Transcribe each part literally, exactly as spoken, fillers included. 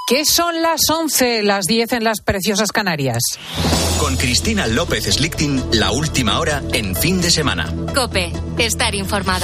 que son las once, las diez en las preciosas Canarias. Con Cristina López Slichting, la última hora en Fin de Semana. COPE, estar informado.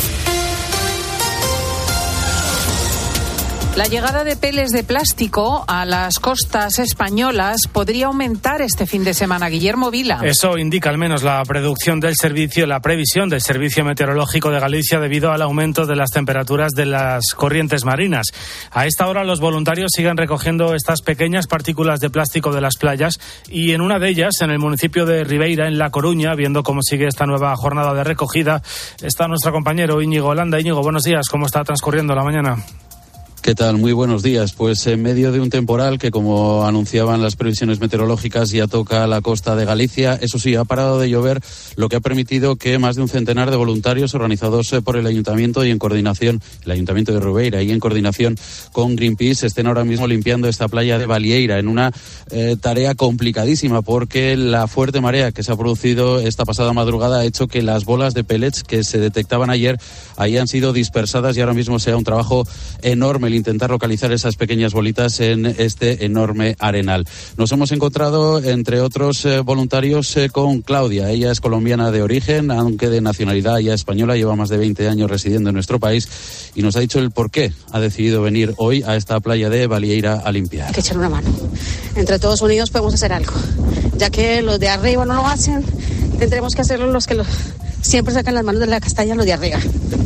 La llegada de peles de plástico a las costas españolas podría aumentar este fin de semana. Guillermo Vila. Eso indica al menos la predicción del servicio, la previsión del Servicio Meteorológico de Galicia debido al aumento de las temperaturas de las corrientes marinas. A esta hora los voluntarios siguen recogiendo estas pequeñas partículas de plástico de las playas y en una de ellas, en el municipio de Ribeira, en La Coruña, viendo cómo sigue esta nueva jornada de recogida, está nuestro compañero Íñigo Holanda. Íñigo, buenos días. ¿Cómo está transcurriendo la mañana? ¿Qué tal? Muy buenos días. Pues en medio de un temporal que, como anunciaban las previsiones meteorológicas, ya toca la costa de Galicia. Eso sí, ha parado de llover, lo que ha permitido que más de un centenar de voluntarios organizados por el Ayuntamiento y en coordinación, el Ayuntamiento de Ribeira y en coordinación con Greenpeace, estén ahora mismo limpiando esta playa de Valieira en una eh, tarea complicadísima porque la fuerte marea que se ha producido esta pasada madrugada ha hecho que las bolas de pellets que se detectaban ayer hayan sido dispersadas y ahora mismo sea un trabajo enorme el intentar localizar esas pequeñas bolitas en este enorme arenal. Nos hemos encontrado, entre otros eh, voluntarios, eh, con Claudia. Ella es colombiana de origen, aunque de nacionalidad ya española, lleva más de veinte años residiendo en nuestro país y nos ha dicho el por qué ha decidido venir hoy a esta playa de Valieira a limpiar. Hay que echar una mano. Entre todos unidos podemos hacer algo. Ya que los de arriba no lo hacen, tendremos que hacerlo los que lo... siempre sacan las manos de la castaña, los de arriba.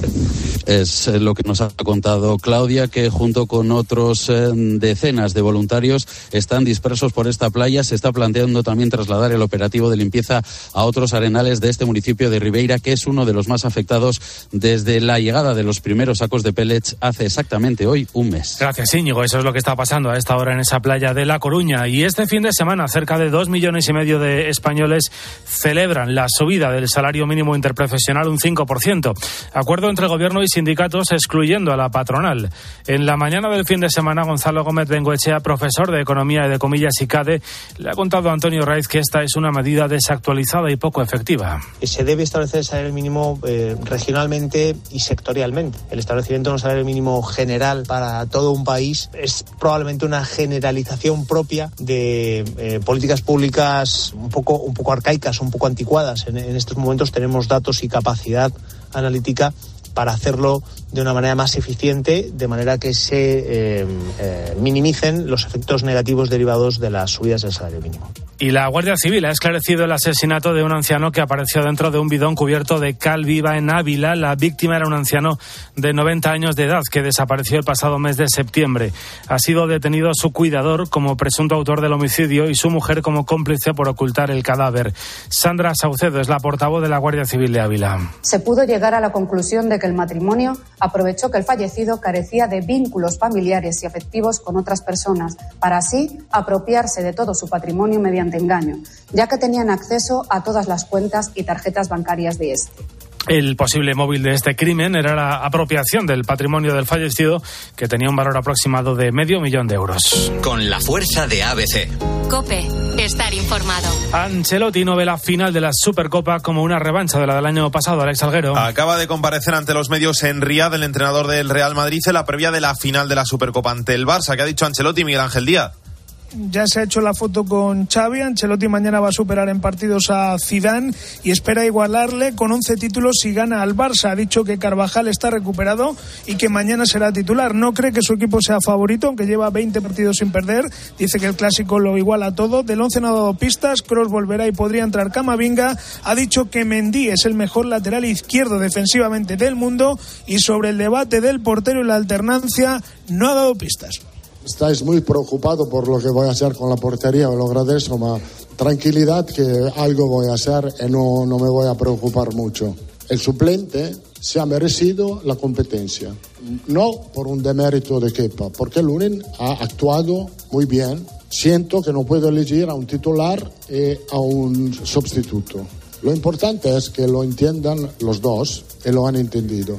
Es lo que nos ha contado Claudia, que junto con otros eh, decenas de voluntarios están dispersos por esta playa. Se está planteando también trasladar el operativo de limpieza a otros arenales de este municipio de Ribeira, que es uno de los más afectados desde la llegada de los primeros sacos de pellets hace exactamente hoy un mes. Gracias, Íñigo. Eso es lo que está pasando a esta hora en esa playa de La Coruña. Y este fin de semana cerca de dos millones y medio de españoles celebran la subida del salario mínimo interprofesional un cinco por ciento. Acuerdo entre el gobierno y sindicatos excluyendo a la patronal. En la mañana del fin de semana, Gonzalo Gómez Bengoechea, profesor de Economía y de Comillas y CADE, le ha contado a Antonio Raiz que esta es una medida desactualizada y poco efectiva. Se debe establecer el salario mínimo eh, regionalmente y sectorialmente. El establecimiento de un salario mínimo general para todo un país es probablemente una generalización propia de eh, políticas públicas un poco, un poco arcaicas, un poco anticuadas. En, en estos momentos tenemos datos y capacidad analítica para hacerlo de una manera más eficiente, de manera que se eh, eh, minimicen los efectos negativos derivados de las subidas del salario mínimo. Y la Guardia Civil ha esclarecido el asesinato de un anciano que apareció dentro de un bidón cubierto de cal viva en Ávila. La víctima era un anciano de noventa años de edad que desapareció el pasado mes de septiembre. Ha sido detenido su cuidador como presunto autor del homicidio y su mujer como cómplice por ocultar el cadáver. Sandra Saucedo es la portavoz de la Guardia Civil de Ávila. Se pudo llegar a la conclusión de que el matrimonio aprovechó que el fallecido carecía de vínculos familiares y afectivos con otras personas para así apropiarse de todo su patrimonio mediante engaño, ya que tenían acceso a todas las cuentas y tarjetas bancarias de este. El posible móvil de este crimen era la apropiación del patrimonio del fallecido, que tenía un valor aproximado de medio millón de euros. Con la fuerza de A B C. COPE, estar informado. Ancelotti no ve la final de la Supercopa como una revancha de la del año pasado. Alex Alguero. Acaba de comparecer ante los medios en Riad el entrenador del Real Madrid en la previa de la final de la Supercopa ante el Barça. ¿Qué ha dicho Ancelotti, Miguel Ángel Díaz? Ya se ha hecho la foto con Xavi. Ancelotti mañana va a superar en partidos a Zidane y espera igualarle con once títulos si gana al Barça. Ha dicho que Carvajal está recuperado y que mañana será titular. No cree que su equipo sea favorito, aunque lleva veinte partidos sin perder. Dice que el clásico lo iguala todo. Del once no ha dado pistas. Kroos volverá y podría entrar Camavinga. Ha dicho que Mendy es el mejor lateral izquierdo defensivamente del mundo. Y sobre el debate del portero y la alternancia no ha dado pistas. Estáis muy preocupado por lo que voy a hacer con la portería, os lo agradezco, ma tranquilidad que algo voy a hacer y no, no me voy a preocupar mucho. El suplente se ha merecido la competencia, no por un demérito de Kepa, porque Lunin ha actuado muy bien. Siento que no puedo elegir a un titular y a un sustituto. Lo importante es que lo entiendan los dos y lo han entendido.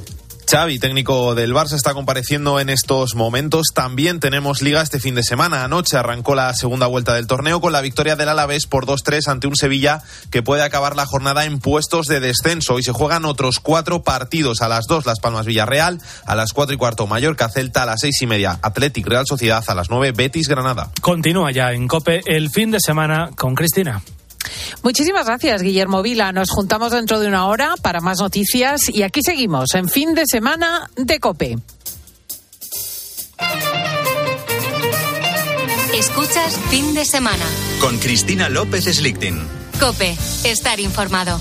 Xavi, técnico del Barça, está compareciendo en estos momentos. También tenemos Liga este fin de semana. Anoche arrancó la segunda vuelta del torneo con la victoria del Alavés por dos tres ante un Sevilla que puede acabar la jornada en puestos de descenso. Hoy se juegan otros cuatro partidos. A las dos Las Palmas Villarreal, a las cuatro y cuarto Mallorca Celta, a las seis y media Athletic Real Sociedad, a las nueve Betis Granada. Continúa ya en COPE el fin de semana con Cristina. Muchísimas gracias, Guillermo Vila. Nos juntamos dentro de una hora para más noticias y aquí seguimos en fin de semana de COPE. Escuchas Fin de Semana con Cristina López Slichting. COPE, estar informado.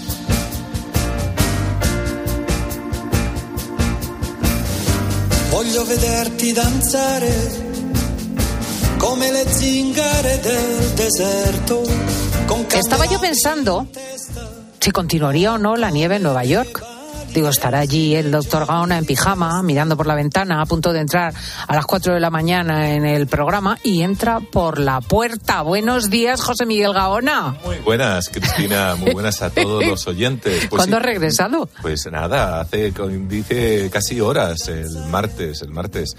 Voglio vederti danzare come le zingare del deserto. Estaba yo pensando si continuaría o no la nieve en Nueva York. Digo, estará allí el doctor Gaona en pijama, mirando por la ventana, a punto de entrar a las cuatro de la mañana en el programa, y entra por la puerta. Buenos días, José Miguel Gaona. Muy buenas, Cristina. Muy buenas a todos los oyentes. Pues ¿Cuándo sí, has regresado? Pues nada, hace, dice, casi horas, el martes, el martes.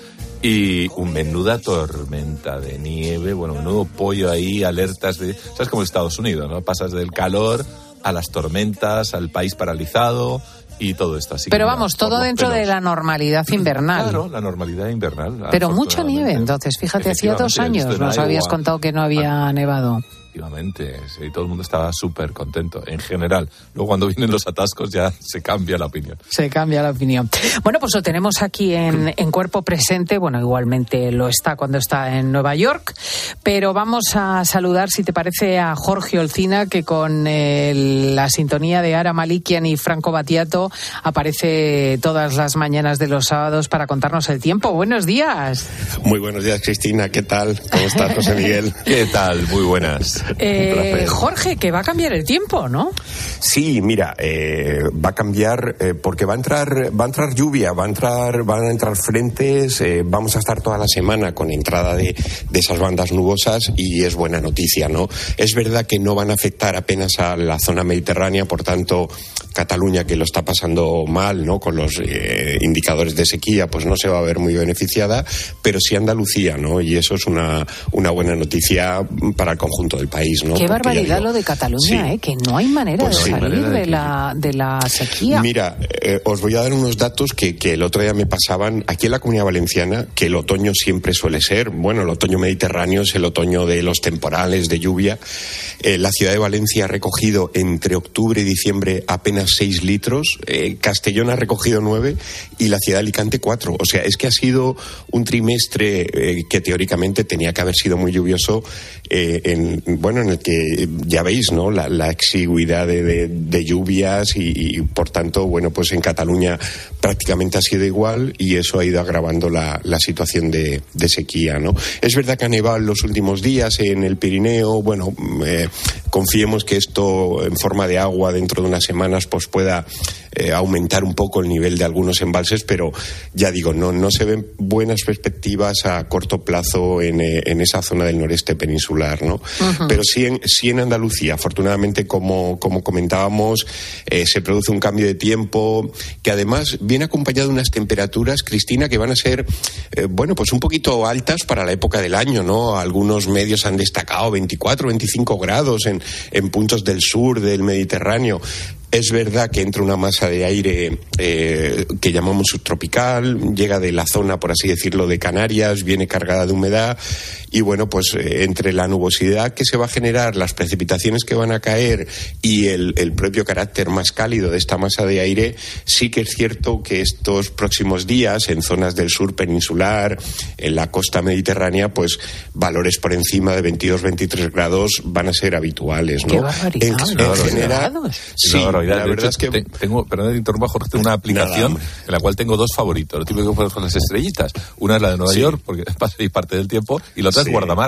Y un menuda tormenta de nieve, bueno, menudo pollo ahí, alertas de... ¿Sabes cómo es Estados Unidos, no? Pasas del calor a las tormentas, al país paralizado y todo esto así. Pero vamos, todo dentro pelos. de la normalidad invernal. Claro, la normalidad invernal. Pero mucha nieve, entonces, fíjate, hacía dos años nos habías contado que no había ah. nevado. Efectivamente, sí, todo el mundo estaba súper contento, en general. Luego cuando vienen los atascos ya se cambia la opinión. Se cambia la opinión. Bueno, pues lo tenemos aquí en, en cuerpo presente, bueno, igualmente lo está cuando está en Nueva York, pero vamos a saludar, si te parece, a Jorge Olcina, que con el, la sintonía de Ara Malikian y Franco Battiato aparece todas las mañanas de los sábados para contarnos el tiempo. Buenos días. Muy buenos días, Cristina. ¿Qué tal? ¿Cómo estás, José Miguel? ¿Qué tal? Muy buenas. Eh, Jorge, que va a cambiar el tiempo, ¿no? Sí, mira, eh, va a cambiar eh, porque va a entrar, va a entrar lluvia, va a entrar, van a entrar frentes, eh, vamos a estar toda la semana con entrada de, de esas bandas nubosas y es buena noticia, ¿no? Es verdad que no van a afectar apenas a la zona mediterránea, por tanto, Cataluña, que lo está pasando mal, ¿no? Con los eh, indicadores de sequía, pues no se va a ver muy beneficiada, pero sí Andalucía, ¿no? Y eso es una, una buena noticia para el conjunto del país, ¿no? Qué Porque barbaridad digo, lo de Cataluña, sí. ¿eh? Que no hay manera pues de sí, salir manera de, de, la, de la sequía. Mira, eh, os voy a dar unos datos que, que el otro día me pasaban aquí en la Comunidad Valenciana, que el otoño siempre suele ser, bueno, el otoño mediterráneo es el otoño de los temporales, de lluvia. Eh, la ciudad de Valencia ha recogido entre octubre y diciembre apenas seis litros, eh, Castellón ha recogido nueve y la ciudad de Alicante cuatro. O sea, es que ha sido un trimestre eh, que teóricamente tenía que haber sido muy lluvioso, eh, en, bueno, en el que ya veis, ¿no? La, la exigüidad de, de, de lluvias y, y, por tanto, bueno, pues en Cataluña prácticamente ha sido igual y eso ha ido agravando la, la situación de, de sequía, ¿no? Es verdad que ha nevado en los últimos días en el Pirineo, bueno, eh, confiemos que esto en forma de agua dentro de unas semanas pues pueda eh, aumentar un poco el nivel de algunos embalses, pero ya digo, no, no se ven buenas perspectivas a corto plazo en, eh, en esa zona del noreste peninsular, ¿no? Uh-huh. Pero sí en, sí en Andalucía, afortunadamente, como, como comentábamos, eh, se produce un cambio de tiempo que además viene acompañado de unas temperaturas, Cristina, que van a ser, eh, bueno, pues un poquito altas para la época del año, ¿no? Algunos medios han destacado veinticuatro, veinticinco grados en, en puntos del sur del Mediterráneo. Es verdad que entra una masa de aire eh, que llamamos subtropical, llega de la zona, por así decirlo, de Canarias, viene cargada de humedad y bueno, pues eh, entre la nubosidad que se va a generar, las precipitaciones que van a caer y el, el propio carácter más cálido de esta masa de aire, sí que es cierto que estos próximos días en zonas del sur peninsular, en la costa mediterránea, pues valores por encima de veintidós, veintitrés grados van a ser habituales, ¿no? ¡Qué barbaridad! En, en general, sí. No, La de verdad hecho, es que tengo, perdón, interrumpa, Jorge, tengo una aplicación Nada, en la cual tengo dos favoritos. Lo típico que son las estrellitas. Una es la de Nueva sí. York, porque pasa ahí parte del tiempo, y la otra sí. es Guardamar.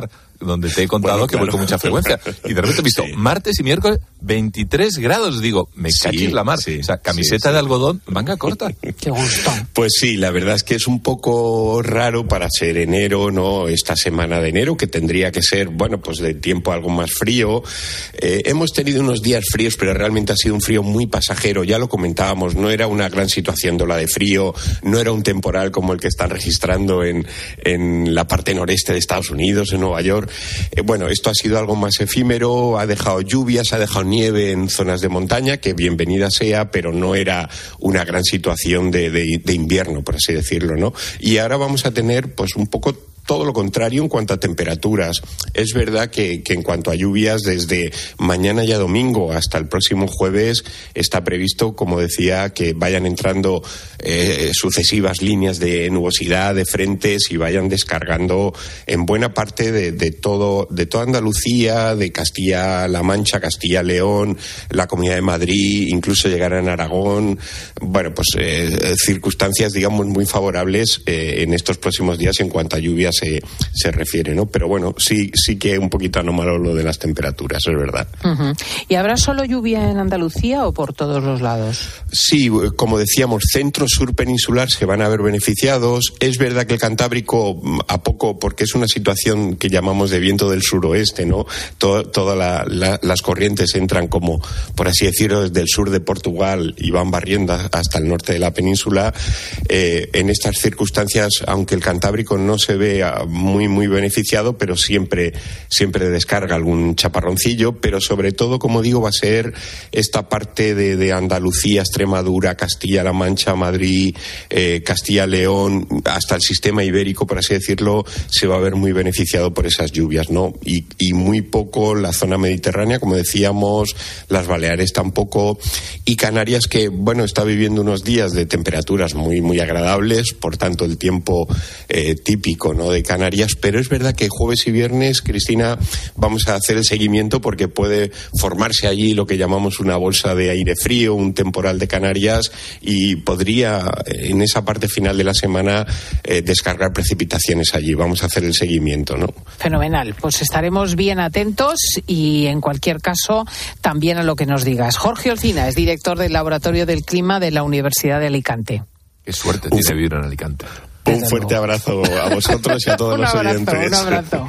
donde te he contado bueno, que claro. voy con mucha frecuencia. Y de repente he visto sí. martes y miércoles veintitrés grados. Digo, me sí, cacho en la mar. Sí, o sea, camiseta sí, sí. de algodón, manga corta. Qué gusto. Pues sí, la verdad es que es un poco raro para ser enero, ¿no? Esta semana de enero, que tendría que ser, bueno, pues de tiempo algo más frío. Eh, hemos tenido unos días fríos, pero realmente ha sido un frío muy pasajero. Ya lo comentábamos, no era una gran situación de ola de frío, no era un temporal como el que están registrando en, en la parte noreste de Estados Unidos, en Nueva York. Eh, bueno, esto ha sido algo más efímero, ha dejado lluvias, ha dejado nieve en zonas de montaña, que bienvenida sea, pero no era una gran situación de, de, de invierno, por así decirlo, ¿no? Y ahora vamos a tener, pues, un poco todo lo contrario en cuanto a temperaturas. Es verdad que, que en cuanto a lluvias, desde mañana ya domingo hasta el próximo jueves está previsto, como decía, que vayan entrando eh, sucesivas líneas de nubosidad, de frentes, y vayan descargando en buena parte de, de todo, de toda Andalucía, de Castilla-La Mancha, Castilla-León, la Comunidad de Madrid, incluso llegar a Aragón. Bueno, pues eh, circunstancias, digamos, muy favorables eh, en estos próximos días en cuanto a lluvias Se, se refiere, ¿no? Pero bueno, sí, sí que un poquito anómalo lo de las temperaturas, es verdad. Uh-huh. ¿Y habrá solo lluvia en Andalucía o por todos los lados? Sí, como decíamos, centro sur peninsular se van a ver beneficiados. Es verdad que el Cantábrico a poco, porque es una situación que llamamos de viento del suroeste, ¿no? Todas toda la, la, las corrientes entran como, por así decirlo, desde el sur de Portugal y van barriendo hasta el norte de la península. Eh, en estas circunstancias, aunque el Cantábrico no se ve muy muy beneficiado, pero siempre siempre descarga algún chaparroncillo, pero sobre todo, como digo, va a ser esta parte de, de Andalucía, Extremadura, Castilla-La Mancha, Madrid, eh, Castilla-León, hasta el sistema ibérico, por así decirlo, se va a ver muy beneficiado por esas lluvias, ¿no? Y, y muy poco la zona mediterránea, como decíamos, las Baleares tampoco, y Canarias, que, bueno, está viviendo unos días de temperaturas muy muy agradables, por tanto el tiempo eh, típico, ¿no?, de Canarias, pero es verdad que jueves y viernes, Cristina, vamos a hacer el seguimiento porque puede formarse allí lo que llamamos una bolsa de aire frío, un temporal de Canarias, y podría en esa parte final de la semana eh, descargar precipitaciones allí. Vamos a hacer el seguimiento, ¿no? Fenomenal, pues estaremos bien atentos y en cualquier caso también a lo que nos digas. Jorge Olcina es director del Laboratorio del Clima de la Universidad de Alicante. Qué suerte Uf. tiene vivir en Alicante. Un Desde fuerte luego. abrazo a vosotros y a todos los abrazo, oyentes. Un abrazo.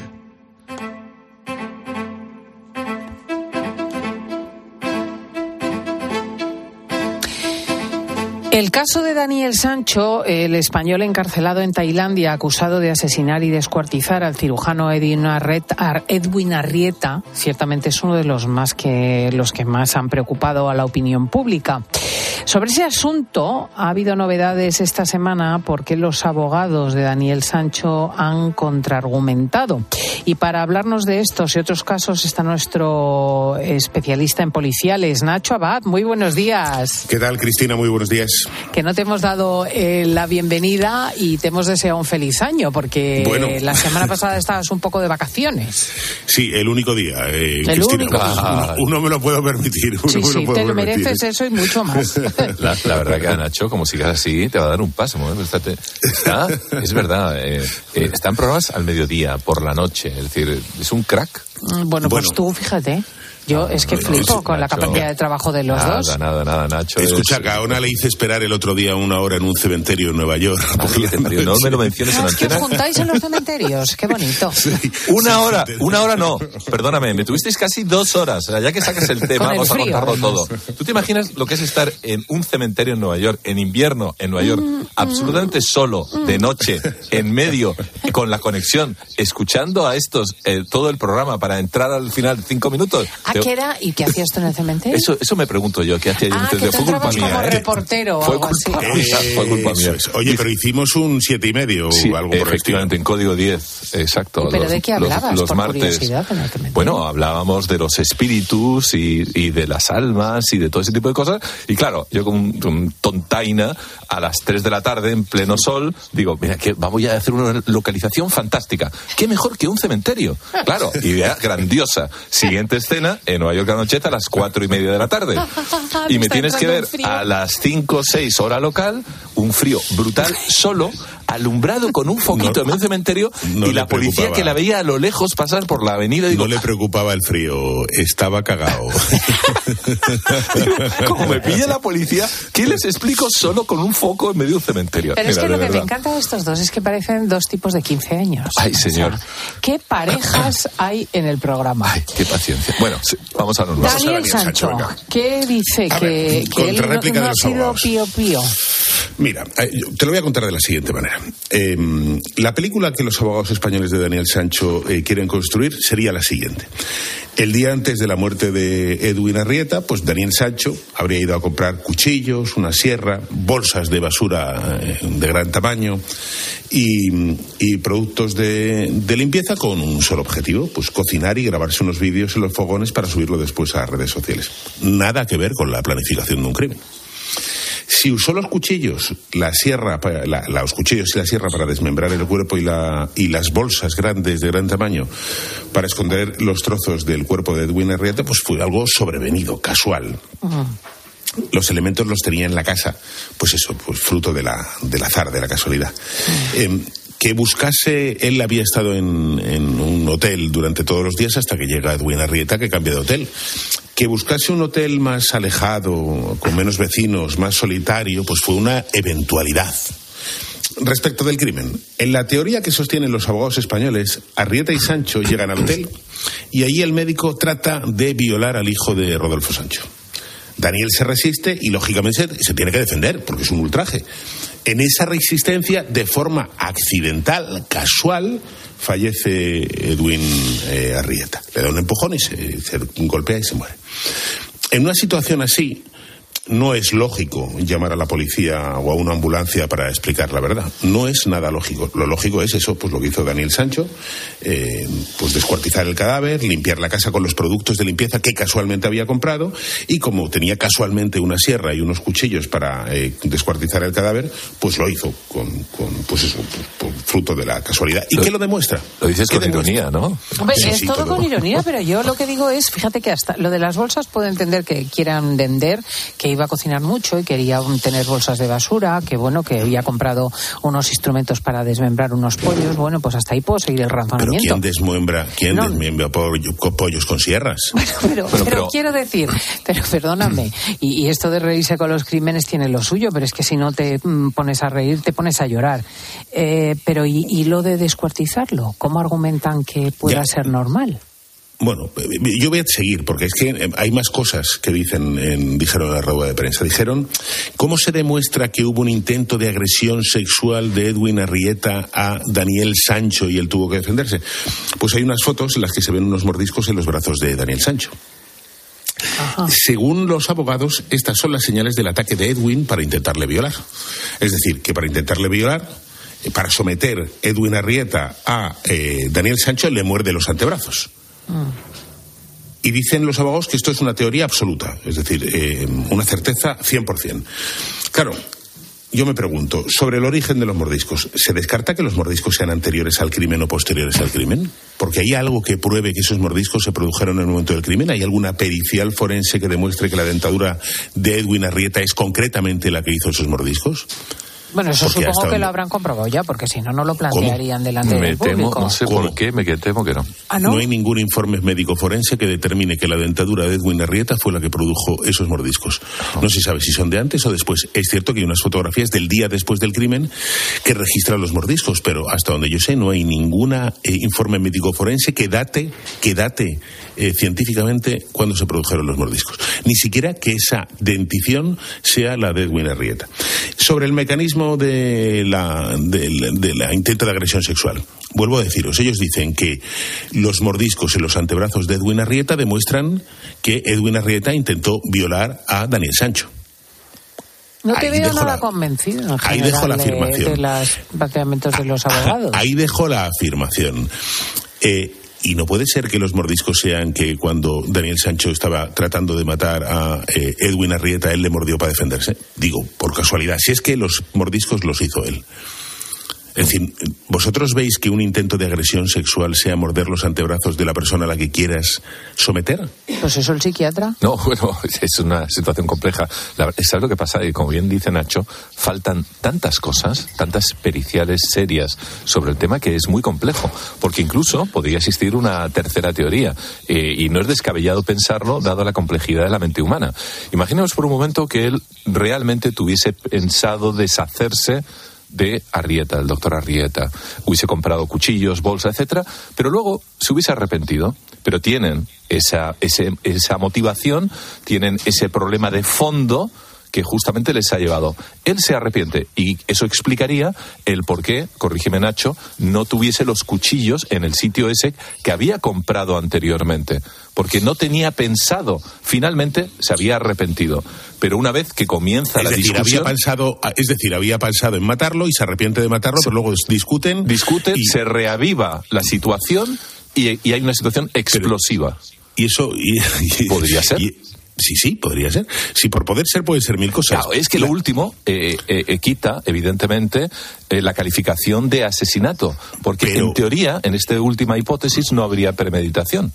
El caso de Daniel Sancho, el español encarcelado en Tailandia, acusado de asesinar y descuartizar al cirujano Edwin Arrieta, ciertamente es uno de los más que los que más han preocupado a la opinión pública. Sobre ese asunto ha habido novedades esta semana porque los abogados de Daniel Sancho han contraargumentado. Y para hablarnos de estos y otros casos está nuestro especialista en policiales, Nacho Abad. Muy buenos días. ¿Qué tal, Cristina? Muy buenos días. Que no te hemos dado eh, la bienvenida y te hemos deseado un feliz año porque bueno. la semana pasada estabas un poco de vacaciones. Sí, el único día, eh, el Cristina. Único. Ah. Uno, uno me lo puedo permitir. Uno sí, me sí, lo puedo te lo permitir. mereces eso y mucho más. La, la verdad que a Nacho, como sigas así, te va a dar un paso. ¿eh? Está, está, es verdad, eh, eh, están programas al mediodía, por la noche. Es decir, es un crack. Bueno, pues bueno. tú fíjate. Yo no, es que flipo no, con Nacho, la capacidad de trabajo de los nada, dos. Nada, nada, nada, Nacho. Escucha, es... que a una le hice esperar el otro día una hora en un cementerio en Nueva York. Ah, no me lo menciones no, en es que os juntáis en los cementerios, qué bonito. Sí, una sí, hora, sí, una hora no, perdóname, me tuvisteis casi dos horas. O sea, ya que sacas el tema, vamos a contarlo todo. ¿Tú te imaginas lo que es estar en un cementerio en Nueva York, en invierno en Nueva York, mm, absolutamente mm, solo, de noche, en medio, con la conexión, escuchando a estos eh, todo el programa para entrar al final cinco minutos? ¿A qué era y qué hacías tú en el cementerio? Eso, eso me pregunto yo, ¿qué hacía yo? Ah, que fue culpa mía. Como ¿eh? reportero o fue algo culpa así. Mía, eh, fue culpa mía. Es. Oye, pero hicimos un siete y medio sí, o algo por efectivamente, en código diez, exacto. ¿Pero los, de qué hablabas, los, los por martes. curiosidad, en el cementerio? Bueno, hablábamos de los espíritus y, y de las almas y de todo ese tipo de cosas. Y claro, yo con un, un tontaina a las tres de la tarde, en pleno sol, digo, mira, que voy a hacer una localización fantástica. ¿Qué mejor que un cementerio? Claro, idea grandiosa. Siguiente escena, en Nueva York Anocheta, a las cuatro y media de la tarde. Y me tienes que ver a las cinco o seis hora local, un frío brutal, solo alumbrado con un foquito no, en medio cementerio no y la policía que la veía a lo lejos pasar por la avenida. Digo, no le preocupaba el frío, estaba cagado. Como me pilla la policía, ¿qué les explico solo con un foco en medio de un cementerio? Pero Mira, es que lo que me encanta de estos dos es que parecen dos tipos de quince años. Ay, señor. O sea, ¿qué parejas hay en el programa? Ay, qué paciencia. Bueno, sí, vamos a nos Daniel, Daniel Sancho, Sancho ¿qué dice? A que ver, que él no, no ha sido pío pío. Mira, te lo voy a contar de la siguiente manera. Eh, la película que los abogados españoles de Daniel Sancho eh, quieren construir sería la siguiente. El día antes de la muerte de Edwin Arrieta, pues Daniel Sancho habría ido a comprar cuchillos, una sierra, bolsas de basura eh, de gran tamaño y, y productos de, de limpieza con un solo objetivo, pues cocinar y grabarse unos vídeos en los fogones para subirlo después a redes sociales. Nada que ver con la planificación de un crimen. Si usó los cuchillos, la sierra, la, la, los cuchillos y la sierra para desmembrar el cuerpo y, la, y las bolsas grandes de gran tamaño para esconder los trozos del cuerpo de Edwin Arrieta, pues fue algo sobrevenido, casual. Uh-huh. Los elementos los tenía en la casa, pues eso, pues fruto de la, del azar, de la casualidad. Uh-huh. Eh, que buscase, él había estado en, en un hotel durante todos los días hasta que llega Edwin Arrieta, que cambia de hotel. Que buscase un hotel más alejado, con menos vecinos, más solitario, pues fue una eventualidad. Respecto del crimen, en la teoría que sostienen los abogados españoles, Arrieta y Sancho llegan al hotel y allí el médico trata de violar al hijo de Rodolfo Sancho. Daniel se resiste y lógicamente se tiene que defender porque es un ultraje. En esa resistencia, de forma accidental, casual, fallece Edwin eh, Arrieta. Le da un empujón y se, se golpea y se muere. En una situación así, no es lógico llamar a la policía o a una ambulancia para explicar la verdad. No es nada lógico. Lo lógico es eso, pues lo que hizo Daniel Sancho, eh, pues descuartizar el cadáver, limpiar la casa con los productos de limpieza que casualmente había comprado y como tenía casualmente una sierra y unos cuchillos para eh, descuartizar el cadáver, pues lo hizo con, con pues eso, pues, fruto de la casualidad. ¿Y lo, qué lo demuestra? Lo dices con demuestra? ironía, ¿no? Hombre, sí, es sí, todo, todo con ironía, pero yo lo que digo es, fíjate que hasta lo de las bolsas puedo entender que quieran vender, que iba a cocinar mucho y quería tener bolsas de basura, que bueno, que había comprado unos instrumentos para desmembrar unos pollos, bueno, pues hasta ahí puedo seguir el razonamiento. ¿Pero quién desmembra, quién no. desmembra pollo, pollos con sierras? Bueno, pero, pero, pero, pero quiero decir, pero perdóname, y, y esto de reírse con los crímenes tiene lo suyo, pero es que si no te mm, pones a reír, te pones a llorar. Eh, pero ¿y, y lo de descuartizarlo? ¿Cómo argumentan que pueda ya. ser normal? Bueno, yo voy a seguir, porque es que hay más cosas que dicen en, dijeron en la rueda de prensa. Dijeron, ¿cómo se demuestra que hubo un intento de agresión sexual de Edwin Arrieta a Daniel Sancho y él tuvo que defenderse? Pues hay unas fotos en las que se ven unos mordiscos en los brazos de Daniel Sancho. Ajá. Según los abogados, estas son las señales del ataque de Edwin para intentarle violar. Es decir, que para intentarle violar, para someter Edwin Arrieta a eh, Daniel Sancho, le muerde los antebrazos. Y dicen los abogados que esto es una teoría absoluta, es decir, eh, una certeza cien por ciento. Claro, yo me pregunto, sobre el origen de los mordiscos, ¿se descarta que los mordiscos sean anteriores al crimen o posteriores al crimen? Porque ¿hay algo que pruebe que esos mordiscos se produjeron en el momento del crimen? ¿Hay alguna pericial forense que demuestre que la dentadura de Edwin Arrieta es concretamente la que hizo esos mordiscos? Bueno, eso porque supongo que donde... lo habrán comprobado ya, porque si no, no lo plantearían ¿Cómo? delante me del temo, público. No sé ¿Cómo? por qué, me temo que no. ¿Ah, no? No hay ningún informe médico forense que determine que la dentadura de Edwin Arrieta fue la que produjo esos mordiscos. Oh. No se sabe si son de antes o después. Es cierto que hay unas fotografías del día después del crimen que registran los mordiscos, pero hasta donde yo sé no hay ningún eh, informe médico forense que date, que date eh, científicamente cuándo se produjeron los mordiscos. Ni siquiera que esa dentición sea la de Edwin Arrieta. Sobre el mecanismo de la, de, la, de la intento de agresión sexual. Vuelvo a deciros, ellos dicen que los mordiscos en los antebrazos de Edwin Arrieta demuestran que Edwin Arrieta intentó violar a Daniel Sancho. No te ahí veo nada la, convencido en ahí dejo la afirmación. de, de los planteamientos de los abogados. Ahí dejo la afirmación. Eh, Y no puede ser que los mordiscos sean que cuando Daniel Sancho estaba tratando de matar a eh, Edwin Arrieta, él le mordió para defenderse. Digo, por casualidad, si es que los mordiscos los hizo él. Es decir, ¿vosotros veis que un intento de agresión sexual sea morder los antebrazos de la persona a la que quieras someter? Pues eso el psiquiatra. No, bueno, es una situación compleja. La, ¿Sabes lo que pasa? Y como bien dice Nacho, faltan tantas cosas, tantas periciales serias sobre el tema que es muy complejo, porque incluso podría existir una tercera teoría, eh, y no es descabellado pensarlo dado la complejidad de la mente humana. Imaginemos por un momento que él realmente tuviese pensado deshacerse de Arrieta, el doctor Arrieta, hubiese comprado cuchillos, bolsa, etcétera, pero luego se hubiese arrepentido. Pero tienen esa, ese, esa motivación, tienen ese problema de fondo que justamente les ha llevado. Él se arrepiente y eso explicaría el por qué, corrígeme Nacho, no tuviese los cuchillos en el sitio ese que había comprado anteriormente, porque no tenía pensado, finalmente se había arrepentido. Pero una vez que comienza es la decir, discusión... Había pensado, es decir, había pensado en matarlo y se arrepiente de matarlo, pero luego discuten... Discuten, y... se reaviva la situación y, y hay una situación explosiva. Pero, y eso... Y, y, ¿Podría ser? Y, Sí, sí, podría ser. Sí, por poder ser puede ser mil cosas. Claro, es que la... lo último eh, eh, quita, evidentemente, eh, la calificación de asesinato, porque Pero... en teoría, en esta última hipótesis, no habría premeditación.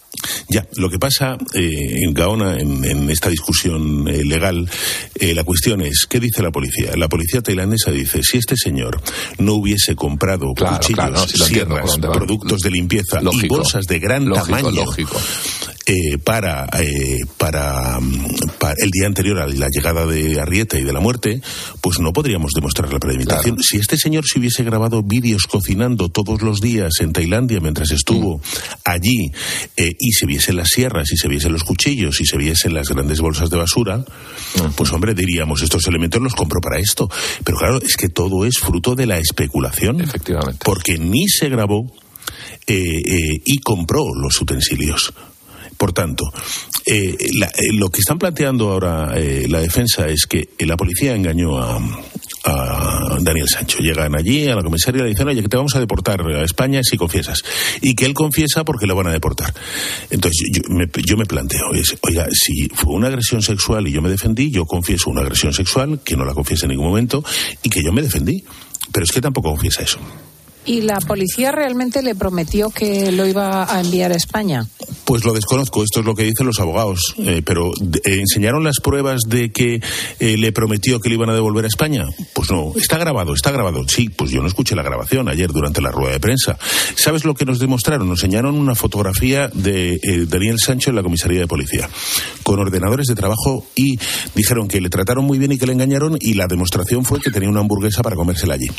Ya, lo que pasa eh, en Gaona, en, en esta discusión eh, legal, eh, la cuestión es, ¿qué dice la policía? La policía tailandesa dice, si este señor no hubiese comprado claro, cuchillos, claro, no, si sierras, productos de limpieza lógico, y bolsas de gran lógico, tamaño lógico. Eh, para, eh, para, para el día anterior a la llegada de Arrieta y de la muerte, pues no podríamos demostrar la premeditación. Claro. Si este señor se hubiese grabado vídeos cocinando todos los días en Tailandia mientras estuvo mm. allí, eh, y se viesen las sierras, y se viesen los cuchillos, y se viesen las grandes bolsas de basura, mm. pues hombre, diríamos, estos elementos los compro para esto. Pero claro, es que todo es fruto de la especulación. Efectivamente. Porque ni se grabó eh, eh, y compró los utensilios. Por tanto, eh, la, eh, lo que están planteando ahora eh, la defensa es que la policía engañó a, a Daniel Sancho. Llegan allí a la comisaría y le dicen, oye, que te vamos a deportar a España si confiesas. Y que él confiesa porque lo van a deportar. Entonces yo me, yo me planteo, es, oiga, si fue una agresión sexual y yo me defendí, yo confieso una agresión sexual, que no la confiese en ningún momento, y que yo me defendí. Pero es que tampoco confiesa eso. ¿Y la policía realmente le prometió que lo iba a enviar a España? Pues lo desconozco, esto es lo que dicen los abogados, eh, pero eh, ¿enseñaron las pruebas de que eh, le prometió que le iban a devolver a España? Pues no, está grabado, está grabado. Sí, pues yo no escuché la grabación ayer durante la rueda de prensa. ¿Sabes lo que nos demostraron? Nos enseñaron una fotografía de eh, Daniel Sancho en la comisaría de policía, con ordenadores de trabajo, y dijeron que le trataron muy bien y que le engañaron, y la demostración fue que tenía una hamburguesa para comérsela allí.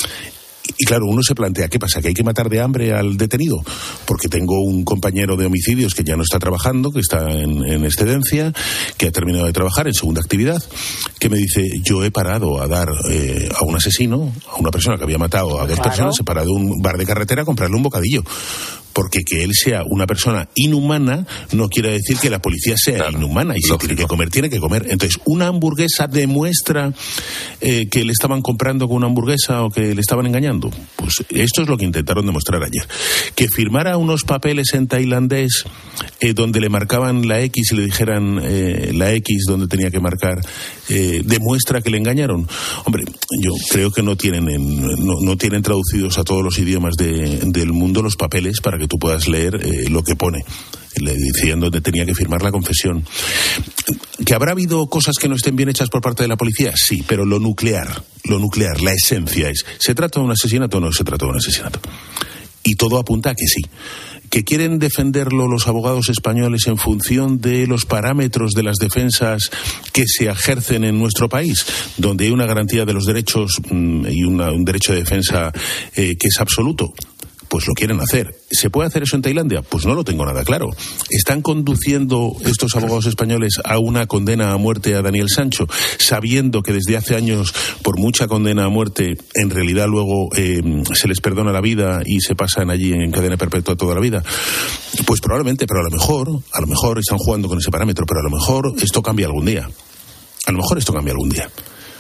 Y claro, uno se plantea, ¿qué pasa? ¿Que hay que matar de hambre al detenido? Porque tengo un compañero de homicidios que ya no está trabajando, que está en, en excedencia, que ha terminado de trabajar en segunda actividad, que me dice, yo he parado a dar eh, a un asesino, a una persona que había matado a dos claro. personas, he parado a un bar de carretera a comprarle un bocadillo. Porque que él sea una persona inhumana no quiere decir que la policía sea claro, inhumana, y si tiene que comer, tiene que comer. Entonces, ¿una hamburguesa demuestra eh, que le estaban comprando con una hamburguesa o que le estaban engañando? Pues esto es lo que intentaron demostrar ayer. Que firmara unos papeles en tailandés eh, donde le marcaban la X y le dijeran eh, la X donde tenía que marcar, eh, demuestra que le engañaron. Hombre, yo creo que no tienen, en, no, no tienen traducidos a todos los idiomas de, del mundo los papeles para que tú puedas leer eh, lo que pone. Le decían dónde tenía que firmar la confesión. ¿Que habrá habido cosas que no estén bien hechas por parte de la policía? Sí, pero lo nuclear, lo nuclear, la esencia es, ¿se trata de un asesinato o no se trata de un asesinato? Y todo apunta a que sí. ¿Que quieren defenderlo los abogados españoles en función de los parámetros de las defensas que se ejercen en nuestro país, donde hay una garantía de los derechos mmm, y una, un derecho de defensa eh, que es absoluto? Pues lo quieren hacer. ¿Se puede hacer eso en Tailandia? Pues no lo tengo nada claro. ¿Están conduciendo estos abogados españoles a una condena a muerte a Daniel Sancho, sabiendo que desde hace años, por mucha condena a muerte, en realidad luego eh, se les perdona la vida y se pasan allí en cadena perpetua toda la vida? Pues probablemente, pero a lo mejor, a lo mejor están jugando con ese parámetro, pero a lo mejor esto cambia algún día. A lo mejor esto cambia algún día.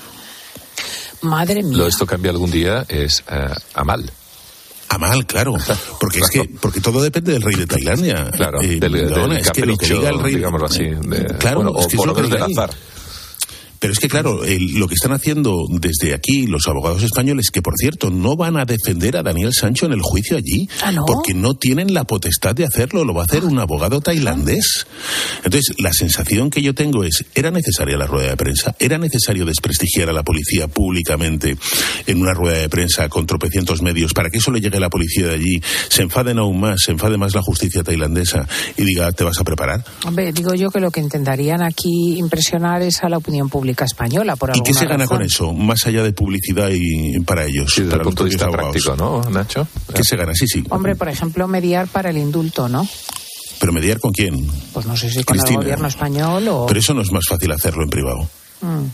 Madre mía. Lo esto cambia algún día es uh, a mal. A mal, claro, porque es que porque todo depende del rey de Tailandia. Claro, eh, del, del, del es que lo que diga el rey, digámoslo así, de, claro, bueno, es o que por es lo menos del azar. Pero es que, claro, el, lo que están haciendo desde aquí los abogados españoles, que por cierto no van a defender a Daniel Sancho en el juicio allí, ¿Ah, no? porque no tienen la potestad de hacerlo, lo va a hacer un abogado tailandés. Entonces, la sensación que yo tengo es, ¿era necesaria la rueda de prensa? ¿Era necesario desprestigiar a la policía públicamente en una rueda de prensa con tropecientos medios para que eso le llegue a la policía de allí, se enfaden aún más, se enfade más la justicia tailandesa y diga, ¿te vas a preparar? Hombre, digo yo que lo que intentarían aquí impresionar es a la opinión pública española, por alguna ¿Y qué se gana razón. con eso, más allá de publicidad y para ellos? Sí, desde para el punto de vista abogados? práctico, ¿no, Nacho? ¿Qué se gana? Sí, sí. Hombre, por ejemplo, mediar para el indulto, ¿no? ¿Pero mediar con quién? Pues no sé si con Cristina. el gobierno español o... Pero eso no es más fácil hacerlo en privado. Mm.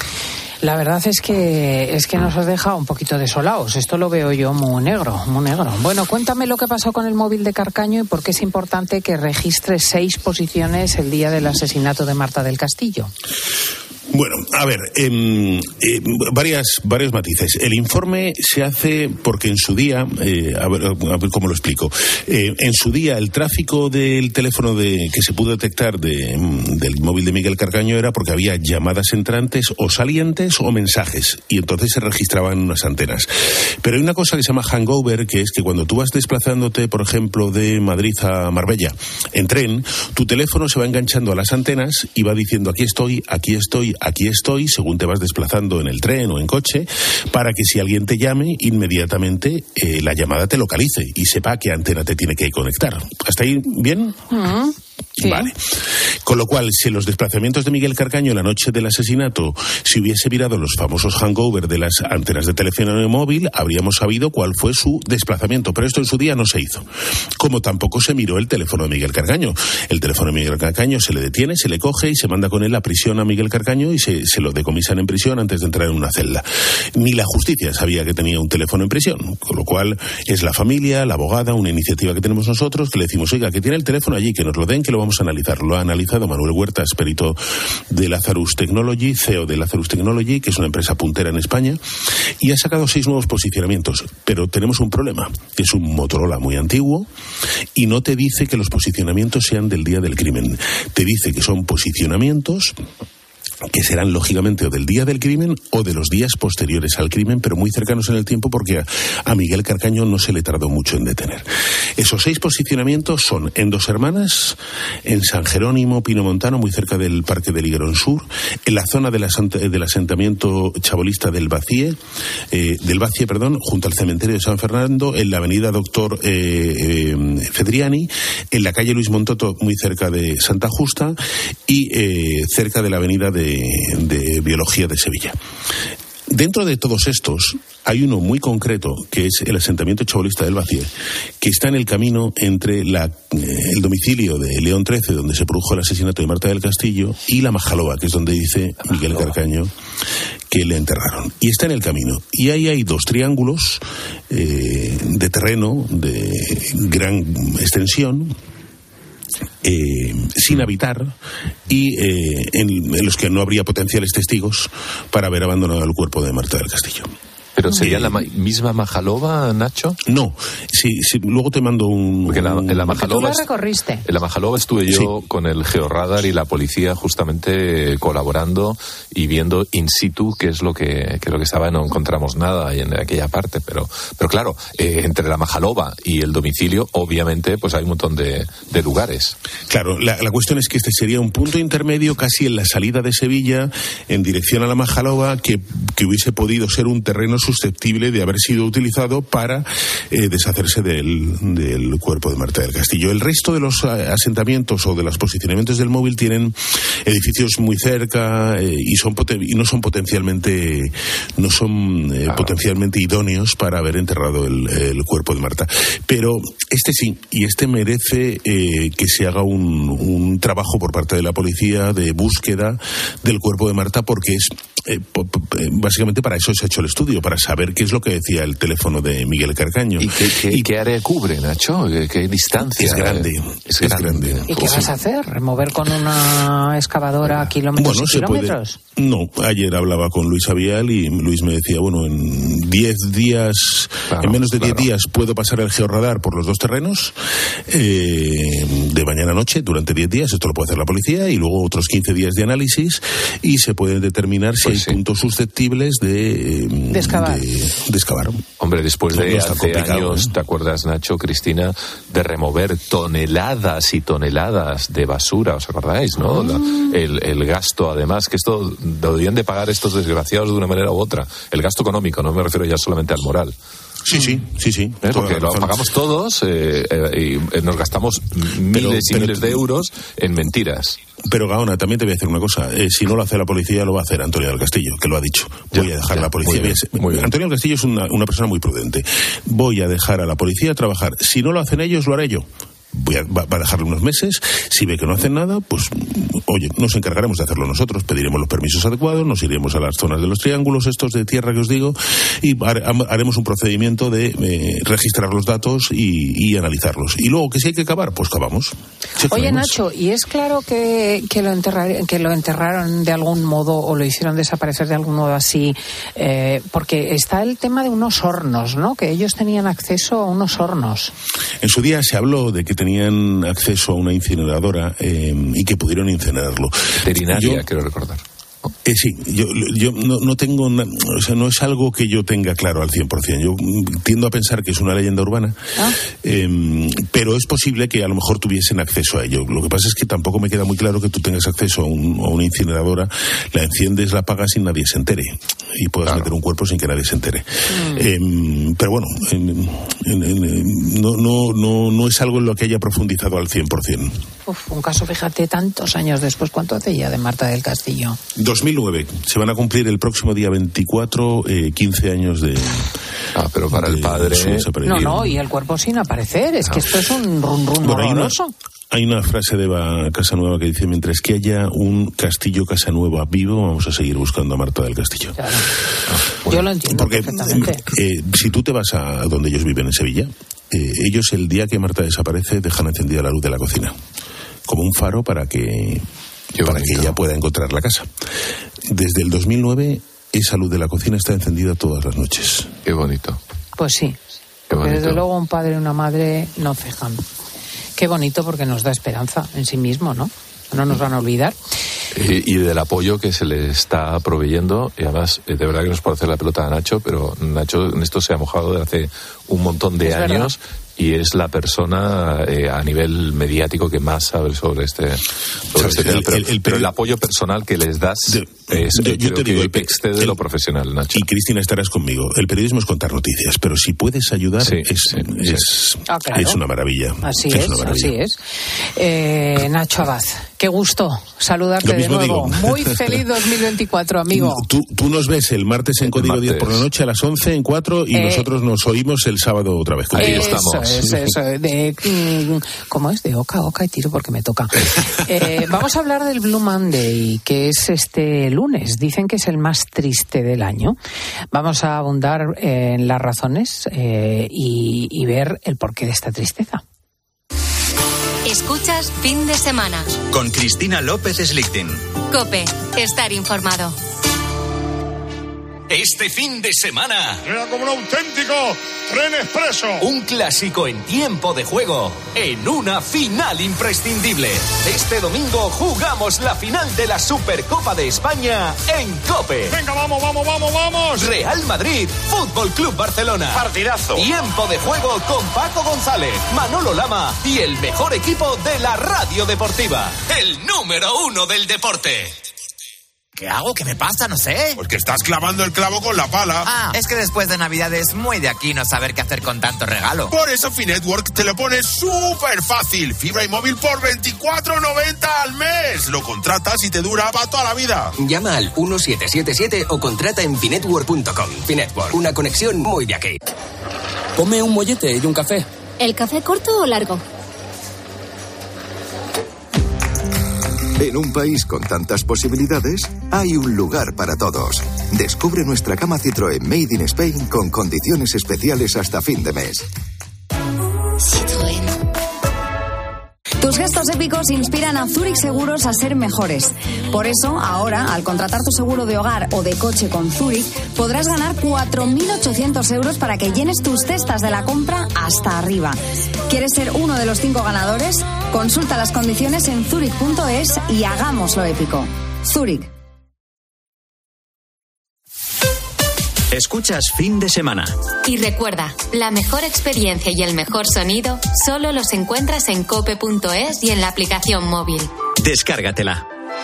La verdad es que es que nos has dejado un poquito desolados. Esto lo veo yo muy negro, muy negro. Bueno, cuéntame lo que pasó con el móvil de Carcaño y por qué es importante que registre seis posiciones el día del asesinato de Marta del Castillo. Bueno, a ver, eh, eh, varias, varios matices. El informe se hace porque en su día, eh, a, ver, a ver cómo lo explico, eh, en su día el tráfico del teléfono de, que se pudo detectar de, del móvil de Miguel Carcaño era porque había llamadas entrantes o salientes o mensajes y entonces se registraban unas antenas. Pero hay una cosa que se llama hangover, que es que cuando tú vas desplazándote, por ejemplo, de Madrid a Marbella en tren, tu teléfono se va enganchando a las antenas y va diciendo aquí estoy, aquí estoy, aquí estoy, según te vas desplazando en el tren o en coche, para que si alguien te llame, inmediatamente eh, la llamada te localice y sepa a qué antena te tiene que conectar. ¿Hasta ahí bien? Mm, sí. Vale. Con lo cual, si en los desplazamientos de Miguel Carcaño la noche del asesinato se hubiese mirado los famosos hangover de las antenas de teléfono móvil, habríamos sabido cuál fue su desplazamiento. Pero esto en su día no se hizo. Como tampoco se miró el teléfono de Miguel Carcaño. El teléfono de Miguel Carcaño se le detiene, se le coge y se manda con él a prisión a Miguel Carcaño y se, se lo decomisan en prisión antes de entrar en una celda. Ni la justicia sabía que tenía un teléfono en prisión. Con lo cual, es la familia, la abogada, una iniciativa que tenemos nosotros, que le decimos, oiga, que tiene el teléfono allí, que nos lo den, que lo vamos a analizar. Lo ha analizado Manuel Huertas, perito de Lazarus Technology, C E O de Lazarus Technology, que es una empresa puntera en España, y ha sacado seis nuevos posicionamientos. Pero tenemos un problema, que es un Motorola muy antiguo y no te dice que los posicionamientos sean del día del crimen. Te dice que son posicionamientos que serán lógicamente o del día del crimen o de los días posteriores al crimen, pero muy cercanos en el tiempo porque a, a Miguel Carcaño no se le tardó mucho en detener. Esos seis posicionamientos son en Dos Hermanas, en San Jerónimo, Pinomontano, muy cerca del Parque del Higuerón Sur, en la zona del, asent- del asentamiento chabolista del Bacie, eh, del Bacie, perdón, junto al cementerio de San Fernando, en la avenida Doctor eh, eh, Fedriani, en la calle Luis Montoto, muy cerca de Santa Justa y eh, cerca de la avenida de de Biología de Sevilla. Dentro de todos estos hay uno muy concreto que es el asentamiento chabolista del Bacie, que está en el camino entre la, eh, el domicilio de León trece, donde se produjo el asesinato de Marta del Castillo, y la Majaloba, que es donde dice Miguel Carcaño que le enterraron. Y está en el camino. Y ahí hay dos triángulos eh, de terreno de gran extensión, Eh, sin habitar y eh, en, en los que no habría potenciales testigos para haber abandonado el cuerpo de Marta del Castillo. ¿Pero sería eh, la ma- misma Majaloba, Nacho? No, sí, sí, luego te mando un... Porque la, en la Majaloba... ¿Tú la recorriste? En la Majaloba estuve yo sí. con el georradar y la policía justamente colaborando y viendo in situ qué es lo que, qué es lo que estaba y no encontramos nada en aquella parte. Pero, pero claro, eh, entre la Majaloba y el domicilio, obviamente, pues hay un montón de, de lugares. Claro, la, la cuestión es que este sería un punto intermedio casi en la salida de Sevilla en dirección a la Majaloba que, que hubiese podido ser un terreno susceptible de haber sido utilizado para eh, deshacerse del, del cuerpo de Marta del Castillo. El resto de los asentamientos o de los posicionamientos del móvil tienen edificios muy cerca eh, y son poten- y no son potencialmente no son eh, claro. potencialmente idóneos para haber enterrado el, el cuerpo de Marta. Pero este sí, y este merece eh, que se haga un, un trabajo por parte de la policía de búsqueda del cuerpo de Marta, porque es eh, po- po- básicamente para eso se ha hecho el estudio, para saber qué es lo que decía el teléfono de Miguel Carcaño. ¿Y qué, qué, y, ¿qué área cubre, Nacho? ¿Qué, qué distancia? Es grande. Es, es grande. grande. ¿Y qué vas a hacer? ¿Remover con una excavadora kilómetros bueno, y kilómetros? Puede... No, ayer hablaba con Luis Avial y Luis me decía, bueno, en diez días, claro, en menos de diez claro. días puedo pasar el georradar por los dos terrenos eh, de mañana a noche durante diez días, esto lo puede hacer la policía, y luego otros quince días de análisis y se pueden determinar si pues hay sí. puntos susceptibles de, de excavar. De, de excavar. Hombre, después no, de no hace años, ¿eh? ¿Te acuerdas, Nacho, Cristina, de remover toneladas y toneladas de basura? ¿Os acordáis, no? Mm. La, el, el gasto, además, que esto lo debían de pagar estos desgraciados de una manera u otra. El gasto económico, no me refiero ya solamente al moral. Sí, sí, sí, sí. ¿Eh? Porque lo pagamos todos eh, eh, y nos gastamos miles pero, y pero, miles de euros en mentiras. Pero Gaona, también te voy a decir una cosa. Eh, si no lo hace la policía, lo va a hacer Antonio del Castillo, que lo ha dicho. Voy ya, a dejar ya, a la policía. Muy bien, muy bien. Antonio del Castillo es una, una persona muy prudente. Voy a dejar a la policía trabajar. Si no lo hacen ellos, lo haré yo. Voy a, va, va a dejarle unos meses. Si ve que no hacen nada, pues oye, nos encargaremos de hacerlo nosotros, pediremos los permisos adecuados, nos iremos a las zonas de los triángulos estos de tierra que os digo y haremos un procedimiento de eh, registrar los datos y, y analizarlos. Y luego que si hay que cavar, pues cavamos. Sí, oye, Nacho, ¿y es claro que, que, lo enterrar, que lo enterraron de algún modo o lo hicieron desaparecer de algún modo así? Eh, porque está el tema de unos hornos, ¿no? Que ellos tenían acceso a unos hornos. En su día se habló de que tenían acceso a una incineradora eh, y que pudieron incinerarlo. Veterinaria, yo, quiero recordar. Eh, sí, yo, yo no, no tengo, una, o sea, no es algo que yo tenga claro al cien por ciento. Yo tiendo a pensar que es una leyenda urbana, ¿ah? eh, pero es posible que a lo mejor tuviesen acceso a ello. Lo que pasa es que tampoco me queda muy claro que tú tengas acceso a, un, a una incineradora, la enciendes, la apagas sin nadie se entere y puedas claro. meter un cuerpo sin que nadie se entere. Mm. Eh, pero bueno, eh, eh, no, no, no, no es algo en lo que haya profundizado al cien por ciento. Uf, un caso, fíjate, tantos años después. ¿Cuánto hace ya de Marta del Castillo? dos mil nueve. Se van a cumplir el próximo día veinticuatro, eh, quince años de... Ah, pero para el padre... No, no, y el cuerpo sin aparecer. Es ah. que esto es un rum rum bueno, horroroso. Hay una, hay una frase de Eva Casanueva que dice: mientras que haya un Castillo Casanueva vivo, vamos a seguir buscando a Marta del Castillo. Claro. Ah, bueno, yo lo entiendo porque, perfectamente. Eh, si tú te vas a donde ellos viven en Sevilla, eh, ellos el día que Marta desaparece dejan encendida la luz de la cocina. Como un faro para que... Qué para bonito. Que ella pueda encontrar la casa. Desde el dos mil nueve, esa luz de la cocina está encendida todas las noches. Qué bonito. Pues sí. Qué bonito. Desde luego un padre y una madre no cejan. Qué bonito, porque nos da esperanza en sí mismo, ¿no? No nos van a olvidar. Y, y del apoyo que se le está proveyendo, y además, de verdad que nos puede hacer la pelota a Nacho, pero Nacho en esto se ha mojado de hace un montón de es años. Verdad. Y es la persona eh, a nivel mediático que más sabe sobre este, sobre este tema. Pero el, el, pero el apoyo personal que les das de, es yo, yo te digo, el, excede de lo profesional, Nacho. Y Cristina, estarás conmigo. El periodismo es contar noticias, pero si puedes ayudar sí, es, sí, es, sí. Ah, claro. es una maravilla. Así es, es, maravilla. así es. Eh, Nacho Abad, qué gusto saludarte de nuevo. Digo. Muy feliz dos mil veinticuatro, amigo. Tú, tú nos ves el martes en el Código martes. diez por la noche a las once en cuatro y eh, nosotros nos oímos el sábado otra vez. Ahí estamos. Eso, eso, de, ¿cómo es? De oca a oca y tiro porque me toca. Eh, vamos a hablar del Blue Monday, que es este lunes. Dicen que es el más triste del año. Vamos a abundar en las razones eh, y, y ver el porqué de esta tristeza. Escuchas Fin de Semana con Cristina López Slichting. COPE, estar informado. Este fin de semana era como un auténtico tren expreso. Un clásico en tiempo de juego, en una final imprescindible. Este domingo jugamos la final de la Supercopa de España en COPE. Venga, vamos, vamos, vamos, vamos. Real Madrid, Fútbol Club Barcelona. Partidazo. Tiempo de juego con Paco González, Manolo Lama y el mejor equipo de la radio deportiva. El número uno del deporte. ¿Qué hago? ¿Qué me pasa? No sé. Pues que estás clavando el clavo con la pala. Ah, es que después de Navidad es muy de aquí no saber qué hacer con tanto regalo. Por eso Finetwork te lo pone súper fácil. Fibra y móvil por veinticuatro noventa al mes. Lo contratas y te dura para toda la vida. Llama al uno siete siete siete o contrata en finetwork punto com. Finetwork, una conexión muy de aquí. Ponme un mollete y un café. ¿El café corto o largo? En un país con tantas posibilidades, hay un lugar para todos. Descubre nuestra gama Citroën Made in Spain con condiciones especiales hasta fin de mes. Citroën. Tus gestos épicos inspiran a Zurich Seguros a ser mejores. Por eso, ahora, al contratar tu seguro de hogar o de coche con Zurich, podrás ganar cuatro mil ochocientos euros para que llenes tus cestas de la compra hasta arriba. ¿Quieres ser uno de los cinco ganadores? Consulta las condiciones en zurich punto es y hagámoslo épico. Zurich. Escuchas Fin de Semana. Y recuerda, la mejor experiencia y el mejor sonido solo los encuentras en cope punto es y en la aplicación móvil. Descárgatela.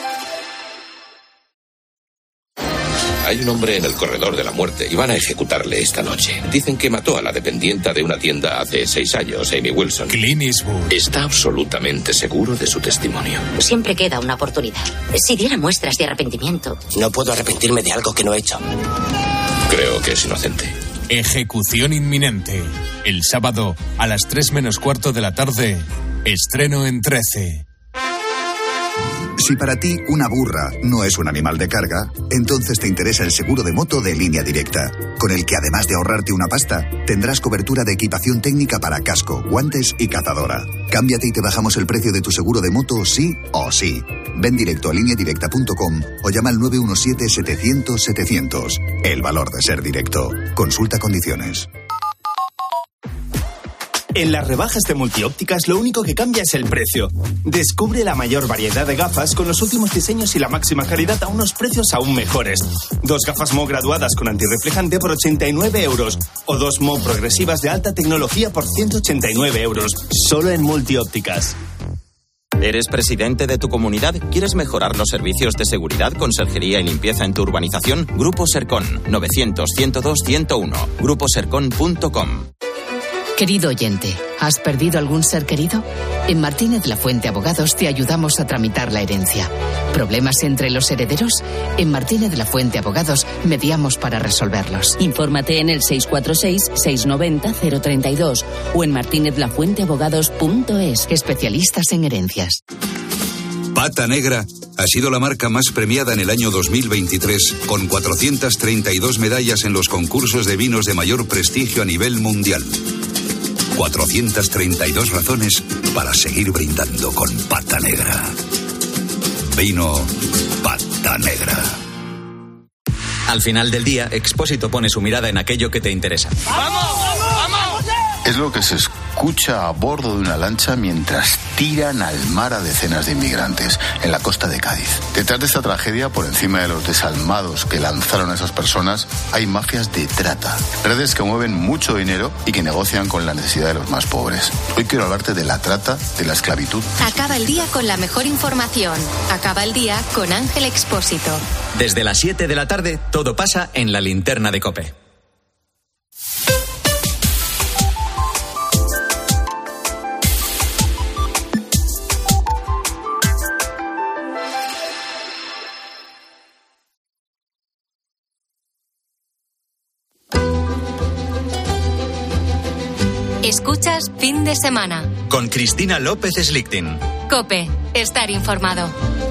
Hay un hombre en el corredor de la muerte y van a ejecutarle esta noche. Dicen que mató a la dependienta de una tienda hace seis años, Amy Wilson. Clint Eastwood. Está absolutamente seguro de su testimonio. Siempre queda una oportunidad. Si diera muestras de arrepentimiento. No puedo arrepentirme de algo que no he hecho. Creo que es inocente. Ejecución inminente. El sábado a las tres menos cuarto de la tarde. Estreno en trece. Si para ti una burra no es un animal de carga, entonces te interesa el seguro de moto de Línea Directa, con el que además de ahorrarte una pasta, tendrás cobertura de equipación técnica para casco, guantes y cazadora. Cámbiate y te bajamos el precio de tu seguro de moto sí o sí. Ven directo a línea directa punto com o llama al nueve uno siete, setecientos, setecientos. El valor de ser directo. Consulta condiciones. En las rebajas de Multiópticas lo único que cambia es el precio. Descubre la mayor variedad de gafas con los últimos diseños y la máxima calidad a unos precios aún mejores. Dos gafas M O graduadas con antirreflejante por ochenta y nueve euros o dos M O progresivas de alta tecnología por ciento ochenta y nueve euros. Solo en Multiópticas. ¿Eres presidente de tu comunidad? ¿Quieres mejorar los servicios de seguridad, conserjería y limpieza en tu urbanización? Grupo Sercon, novecientos, ciento dos, ciento uno. grupo sercon punto com. Querido oyente, ¿has perdido algún ser querido? En Martínez La Fuente Abogados te ayudamos a tramitar la herencia. ¿Problemas entre los herederos? En Martínez La Fuente Abogados mediamos para resolverlos. Infórmate en el seis cuatro seis, seis nueve cero, cero tres dos o en martinez la fuente abogados punto es. Especialistas en herencias. Pata Negra ha sido la marca más premiada en el año dos mil veintitrés, con cuatrocientas treinta y dos medallas en los concursos de vinos de mayor prestigio a nivel mundial. cuatrocientas treinta y dos razones para seguir brindando con Pata Negra. Vino Pata Negra. Al final del día, Expósito pone su mirada en aquello que te interesa. ¡Vamos, vamos, vamos! Es lo que se escucha a bordo de una lancha mientras tiran al mar a decenas de inmigrantes en la costa de Cádiz. Detrás de esta tragedia, por encima de los desalmados que lanzaron a esas personas, hay mafias de trata. Redes que mueven mucho dinero y que negocian con la necesidad de los más pobres. Hoy quiero hablarte de la trata, de la esclavitud. Acaba el día con la mejor información. Acaba el día con Ángel Expósito. Desde las siete de la tarde, todo pasa en la linterna de COPE. Escuchas Fin de Semana. Con Cristina López Slichting. COPE. Estar informado.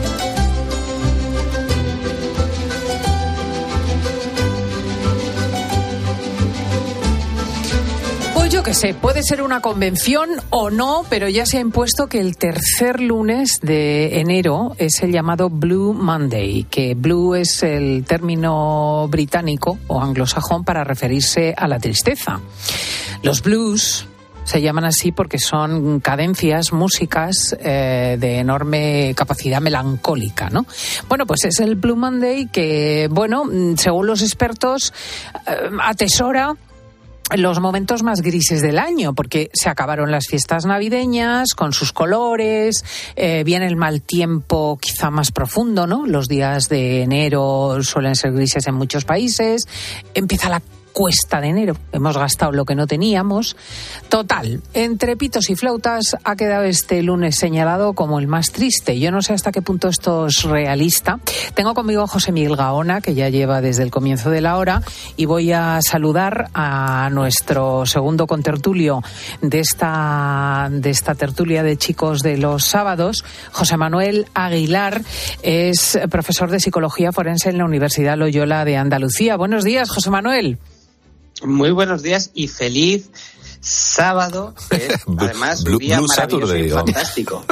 Pues yo qué sé, puede ser una convención o no, pero ya se ha impuesto que el tercer lunes de enero es el llamado Blue Monday, que blue es el término británico o anglosajón para referirse a la tristeza. Los blues se llaman así porque son cadencias, músicas eh, de enorme capacidad melancólica, ¿no? Bueno, pues es el Blue Monday que, bueno, según los expertos, eh, atesora los momentos más grises del año, porque se acabaron las fiestas navideñas con sus colores, eh, viene el mal tiempo quizá más profundo, ¿no? Los días de enero suelen ser grises en muchos países, empieza la cuesta de enero. Hemos gastado lo que no teníamos. Total, entre pitos y flautas ha quedado este lunes señalado como el más triste. Yo no sé hasta qué punto esto es realista. Tengo conmigo a José Miguel Gaona, que ya lleva desde el comienzo de la hora, y voy a saludar a nuestro segundo contertulio de esta, de esta tertulia de chicos de los sábados, José Manuel Aguilar. Es profesor de Psicología Forense en la Universidad Loyola de Andalucía. Buenos días, José Manuel. Muy buenos días y feliz sábado, que es, además, un día maravilloso y fantástico.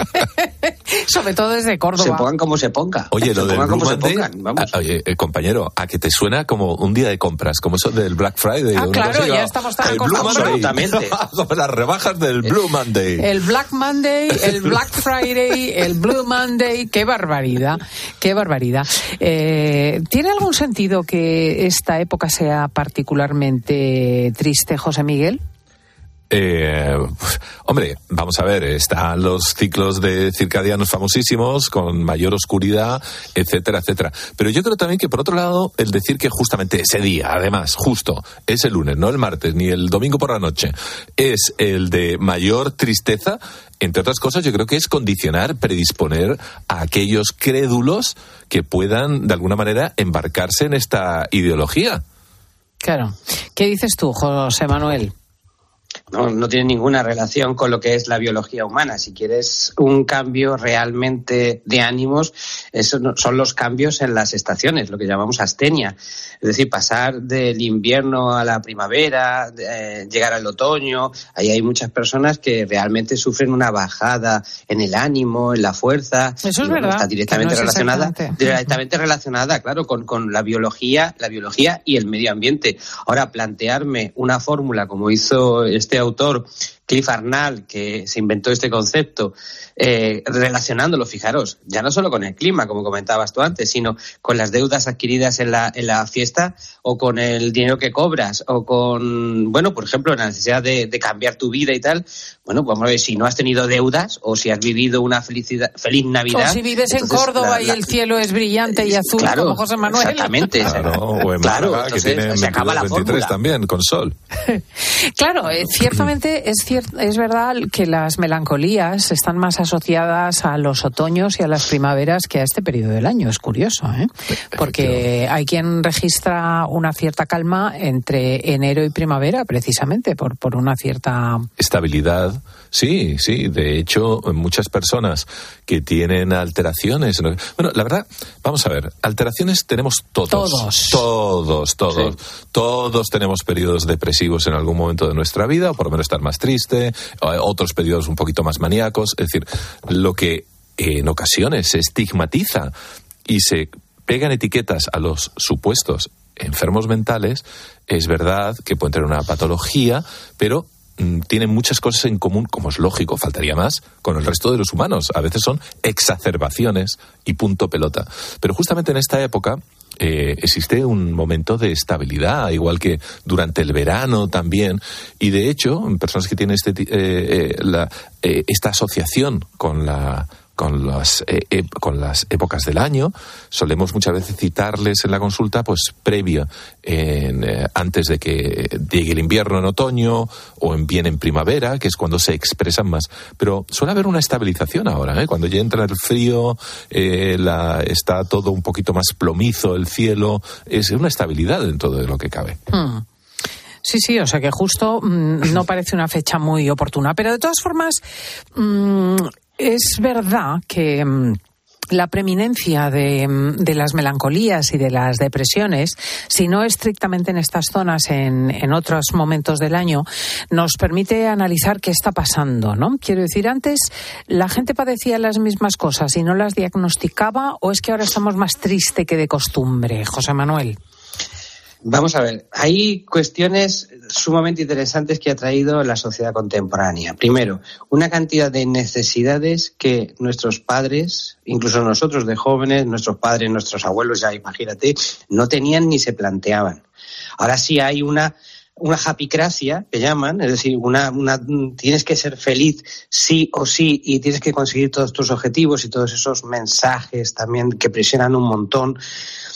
Sobre todo desde Córdoba. Se pongan como se ponga. Oye, lo se del Blue como Monday, se pongan, vamos. A, oye, eh, compañero, a que te suena como un día de compras, como eso del Black Friday. Ah, claro, ya estamos tan acostumbrados. Absolutamente. Las rebajas del Blue Monday. El Black Monday, el Black Friday, el Blue Monday. Qué barbaridad, qué barbaridad. Eh, ¿Tiene algún sentido que esta época sea particularmente triste, José Miguel? Eh, hombre, vamos a ver, están los ciclos de circadianos famosísimos con mayor oscuridad, etcétera, etcétera. Pero yo creo también que, por otro lado, el decir que justamente ese día, además, justo, es el lunes, no el martes, ni el domingo por la noche, es el de mayor tristeza, entre otras cosas, yo creo que es condicionar, predisponer a aquellos crédulos que puedan, de alguna manera, embarcarse en esta ideología. Claro. ¿Qué dices tú, José Manuel? No, no tiene ninguna relación con lo que es la biología humana. Si quieres un cambio realmente de ánimos, esos son los cambios en las estaciones, lo que llamamos astenia. Es decir, pasar del invierno a la primavera, eh, llegar al otoño. Ahí hay muchas personas que realmente sufren una bajada en el ánimo, en la fuerza. Eso es verdad. Está directamente no relacionada, exactamente. directamente relacionada, claro, con, con la biología, la biología y el medio ambiente. Ahora, plantearme una fórmula como hizo este autor, Cliff Arnall, que se inventó este concepto, eh, relacionándolo, fijaros, ya no solo con el clima, como comentabas tú antes, sino con las deudas adquiridas en la, en la fiesta, o con el dinero que cobras, o con, bueno, por ejemplo, la necesidad de, de cambiar tu vida y tal. Bueno, pues vamos a ver, si no has tenido deudas, o si has vivido una felicidad, feliz Navidad. O si vives en Córdoba la, la, y el cielo es brillante y azul, claro, como José Manuel. Exactamente. Claro, o en claro, Málaga, entonces, que tiene se acaba la veintitrés fórmula. También, con sol. Claro, eh, ciertamente es, cier- es verdad que las melancolías están más asociadas a los otoños y a las primaveras que a este periodo del año. Es curioso, ¿eh? Porque hay quien registra una cierta calma entre enero y primavera, precisamente, por, por una cierta... Estabilidad, sí, sí. De hecho, muchas personas que tienen alteraciones... Bueno, la verdad, vamos a ver, alteraciones tenemos todos. Todos. Todos, todos. Sí. Todos tenemos periodos depresivos en algún momento de nuestra vida, o por lo menos estar más triste, otros periodos un poquito más maníacos. Es decir, lo que en ocasiones se estigmatiza y se pegan etiquetas a los supuestos enfermos mentales, es verdad que pueden tener una patología, pero mmm, tienen muchas cosas en común, como es lógico, faltaría más, con el resto de los humanos. A veces son exacerbaciones y punto pelota. Pero justamente en esta época Eh, existe un momento de estabilidad, igual que durante el verano también, y de hecho, en personas que tienen este, eh, eh, la, eh, esta asociación con la con las eh, eh, con las épocas del año, solemos muchas veces citarles en la consulta, pues previo, en, eh, antes de que llegue el invierno en otoño, o en bien en primavera, que es cuando se expresan más. Pero suele haber una estabilización ahora, ¿eh? Cuando ya entra el frío, eh, la, está todo un poquito más plomizo el cielo, es una estabilidad dentro de lo que cabe. Hmm. Sí, sí, o sea que justo mmm, no parece una fecha muy oportuna, pero de todas formas mmm, es verdad que mmm, la preeminencia de, de las melancolías y de las depresiones, si no estrictamente en estas zonas, en, en otros momentos del año, nos permite analizar qué está pasando, ¿no? Quiero decir, antes la gente padecía las mismas cosas y no las diagnosticaba, ¿o es que ahora estamos más triste que de costumbre, José Manuel? Vamos a ver, hay cuestiones sumamente interesantes que ha traído la sociedad contemporánea. Primero, una cantidad de necesidades que nuestros padres, incluso nosotros de jóvenes, nuestros padres, nuestros abuelos, ya imagínate, no tenían ni se planteaban. Ahora sí hay una una japicracia, que llaman, es decir, una, una tienes que ser feliz sí o sí y tienes que conseguir todos tus objetivos y todos esos mensajes también que presionan un montón.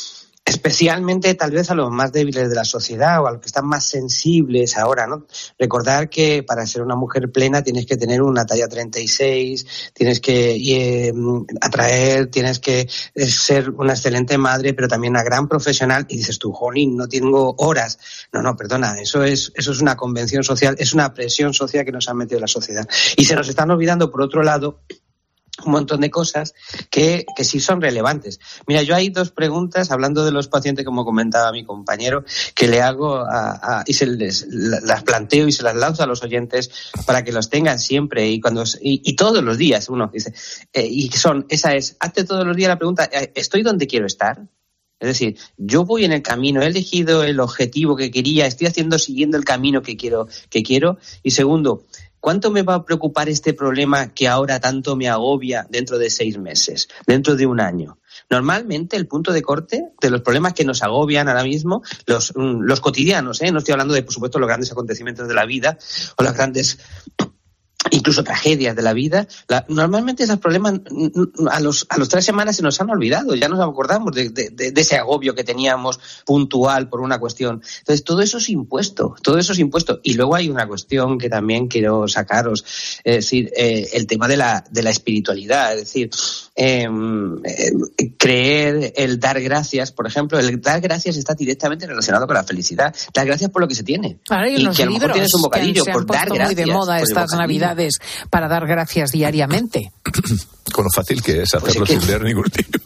Especialmente tal vez a los más débiles de la sociedad o a los que están más sensibles ahora, ¿no? Recordar que para ser una mujer plena tienes que tener una talla treinta y seis, tienes que eh, atraer, tienes que ser una excelente madre, pero también una gran profesional. Y dices tú, jolín, no tengo horas. No, no, perdona, eso es, eso es una convención social, es una presión social que nos ha metido la sociedad. Y se nos están olvidando, por otro lado, un montón de cosas que, que sí son relevantes. Mira, yo hay dos preguntas, hablando de los pacientes, como comentaba mi compañero, que le hago a, a, y se les, las planteo y se las lanzo a los oyentes para que los tengan siempre y cuando y, y todos los días uno dice, eh, y son, esa es, hazte todos los días la pregunta, ¿estoy donde quiero estar? Es decir, yo voy en el camino, he elegido el objetivo que quería, estoy haciendo, siguiendo el camino que quiero, que quiero. Y segundo, ¿cuánto me va a preocupar este problema que ahora tanto me agobia dentro de seis meses, dentro de un año? Normalmente el punto de corte de los problemas que nos agobian ahora mismo, los, los cotidianos, ¿eh? No estoy hablando de, por supuesto, los grandes acontecimientos de la vida o las grandes, incluso tragedias de la vida. La, normalmente esos problemas a los a los tres semanas se nos han olvidado, ya nos acordamos de, de, de ese agobio que teníamos puntual por una cuestión. Entonces todo eso es impuesto, todo eso es impuesto. Y luego hay una cuestión que también quiero sacaros, es decir, eh, el tema de la de la espiritualidad, es decir, eh, eh, creer, el dar gracias, por ejemplo, el dar gracias está directamente relacionado con la felicidad. Dar gracias por lo que se tiene. Ahora, y que a lo mejor tienes un bocadillo por dar gracias. Muy de moda estas navidades para dar gracias diariamente. Con lo fácil que es hacerlo pues es que... sin leer ningún libro.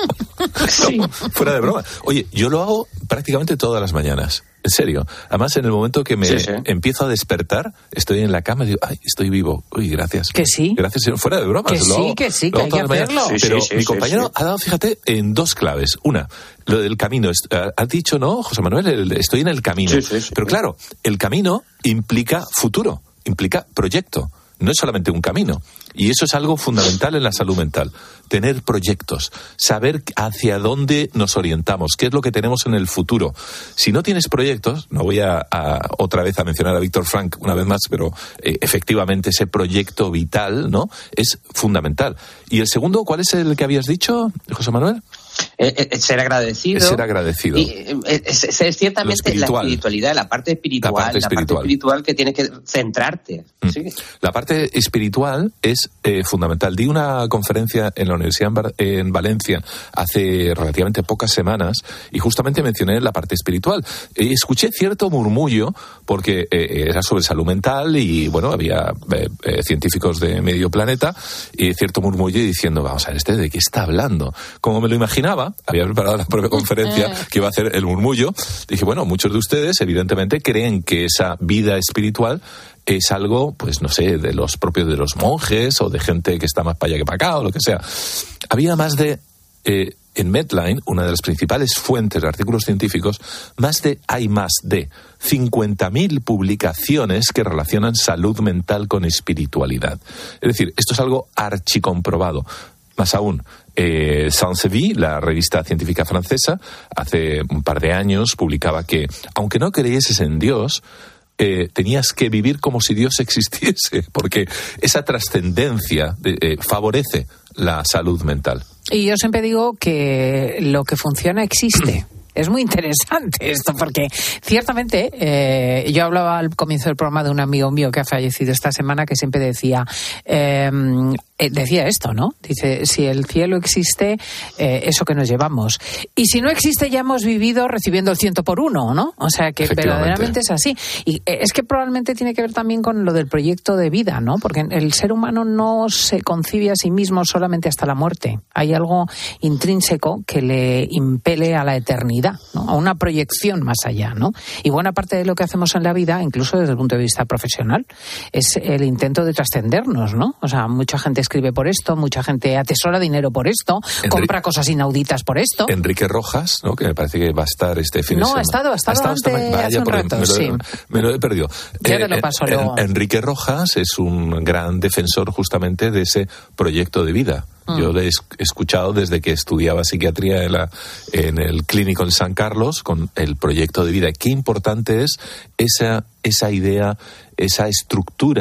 Sí. No, fuera de broma. Oye, yo lo hago prácticamente todas las mañanas. En serio. Además, en el momento que me sí, sí. empiezo a despertar, estoy en la cama y digo, ay, estoy vivo. Uy, gracias. Que sí. Gracias, señor. Fuera de bromas. Que sí, hago, que sí, que hay que hacerlo. Sí, Pero sí, sí, mi sí, compañero sí. ha dado, fíjate, en dos claves. Una, lo del camino. Has dicho, ¿no, José Manuel? El, estoy en el camino. Sí, sí, sí. Pero claro, el camino implica futuro, implica proyecto. No es solamente un camino. Y eso es algo fundamental en la salud mental. Tener proyectos, saber hacia dónde nos orientamos, qué es lo que tenemos en el futuro. Si no tienes proyectos, no voy a, a otra vez a mencionar a Víctor Frank una vez más, pero eh, efectivamente ese proyecto vital, ¿no?, es fundamental. Y el segundo, ¿cuál es el que habías dicho, José Manuel? Eh, eh, ser agradecido. Es ser agradecido. Y, eh, es, es, es ciertamente la espiritualidad, la parte espiritual, la parte espiritual, la parte espiritual que tienes que centrarte. Mm. ¿Sí? La parte espiritual es eh, fundamental. Di una conferencia en la Universidad en, Bar- en Valencia hace relativamente pocas semanas y justamente mencioné la parte espiritual. Eh, escuché cierto murmullo porque eh, era sobre salud mental y bueno, había eh, eh, científicos de medio planeta y cierto murmullo diciendo, vamos a ver, ¿este de qué está hablando? Como me lo imaginaba, había preparado la propia conferencia que iba a hacer el murmullo. Dije, bueno, muchos de ustedes evidentemente creen que esa vida espiritual es algo, pues no sé, de los propios de los monjes o de gente que está más para allá que para acá o lo que sea. Había más de, eh, en Medline, una de las principales fuentes de artículos científicos, más de, hay más de cincuenta mil publicaciones que relacionan salud mental con espiritualidad. Es decir, esto es algo archicomprobado. Más aún, eh, Elsevier, la revista científica francesa, hace un par de años publicaba que, aunque no creyeses en Dios, eh, tenías que vivir como si Dios existiese, porque esa trascendencia eh, favorece la salud mental. Y yo siempre digo que lo que funciona existe. Es muy interesante esto, porque ciertamente eh, yo hablaba al comienzo del programa de un amigo mío que ha fallecido esta semana que siempre decía eh, decía esto, ¿no? Dice, si el cielo existe, eh, eso que nos llevamos. Y si no existe, ya hemos vivido recibiendo el ciento por uno, ¿no? O sea, que verdaderamente es así. Y es que probablemente tiene que ver también con lo del proyecto de vida, ¿no? Porque el ser humano no se concibe a sí mismo solamente hasta la muerte. Hay algo intrínseco que le impele a la eternidad, ¿no? A una proyección más allá, ¿no? Y buena parte de lo que hacemos en la vida, incluso desde el punto de vista profesional, es el intento de trascendernos, ¿no? O sea, mucha gente escribe por esto, mucha gente atesora dinero por esto, Enrique, compra cosas inauditas por esto. Enrique Rojas, ¿no?, que me parece que va a estar este fin no, de semana. No, ha estado, ha estado, ha estado antes, hace un rato, me lo, sí. Me lo he perdido. Ya te lo paso eh, luego. Enrique Rojas es un gran defensor justamente de ese proyecto de vida. Yo le he escuchado desde que estudiaba psiquiatría en, la, en el Clínico en San Carlos con el proyecto de vida. Qué importante es esa, esa idea, esa estructura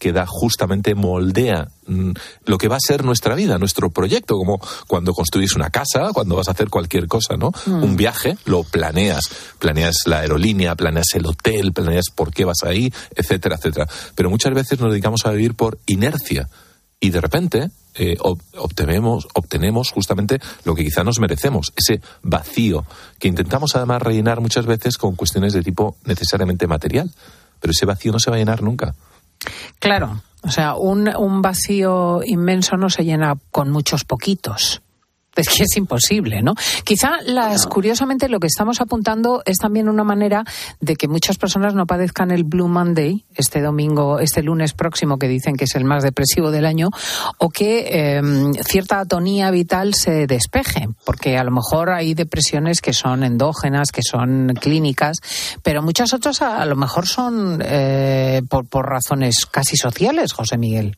que da justamente, moldea mmm, lo que va a ser nuestra vida, nuestro proyecto, como cuando construís una casa, cuando vas a hacer cualquier cosa, ¿no? Mm. Un viaje, lo planeas, planeas la aerolínea, planeas el hotel, planeas por qué vas ahí, etcétera, etcétera. Pero muchas veces nos dedicamos a vivir por inercia y de repente eh, obtenemos, obtenemos justamente lo que quizá nos merecemos, ese vacío que intentamos además rellenar muchas veces con cuestiones de tipo necesariamente material, pero ese vacío no se va a llenar nunca. Claro, o sea, un, un vacío inmenso no se llena con muchos poquitos. Es que es imposible, ¿no? Quizá, las, curiosamente, lo que estamos apuntando es también una manera de que muchas personas no padezcan el Blue Monday, este domingo, este lunes próximo, que dicen que es el más depresivo del año, o que eh, cierta atonía vital se despeje, porque a lo mejor hay depresiones que son endógenas, que son clínicas, pero muchas otras a, a lo mejor son eh, por, por razones casi sociales, José Miguel.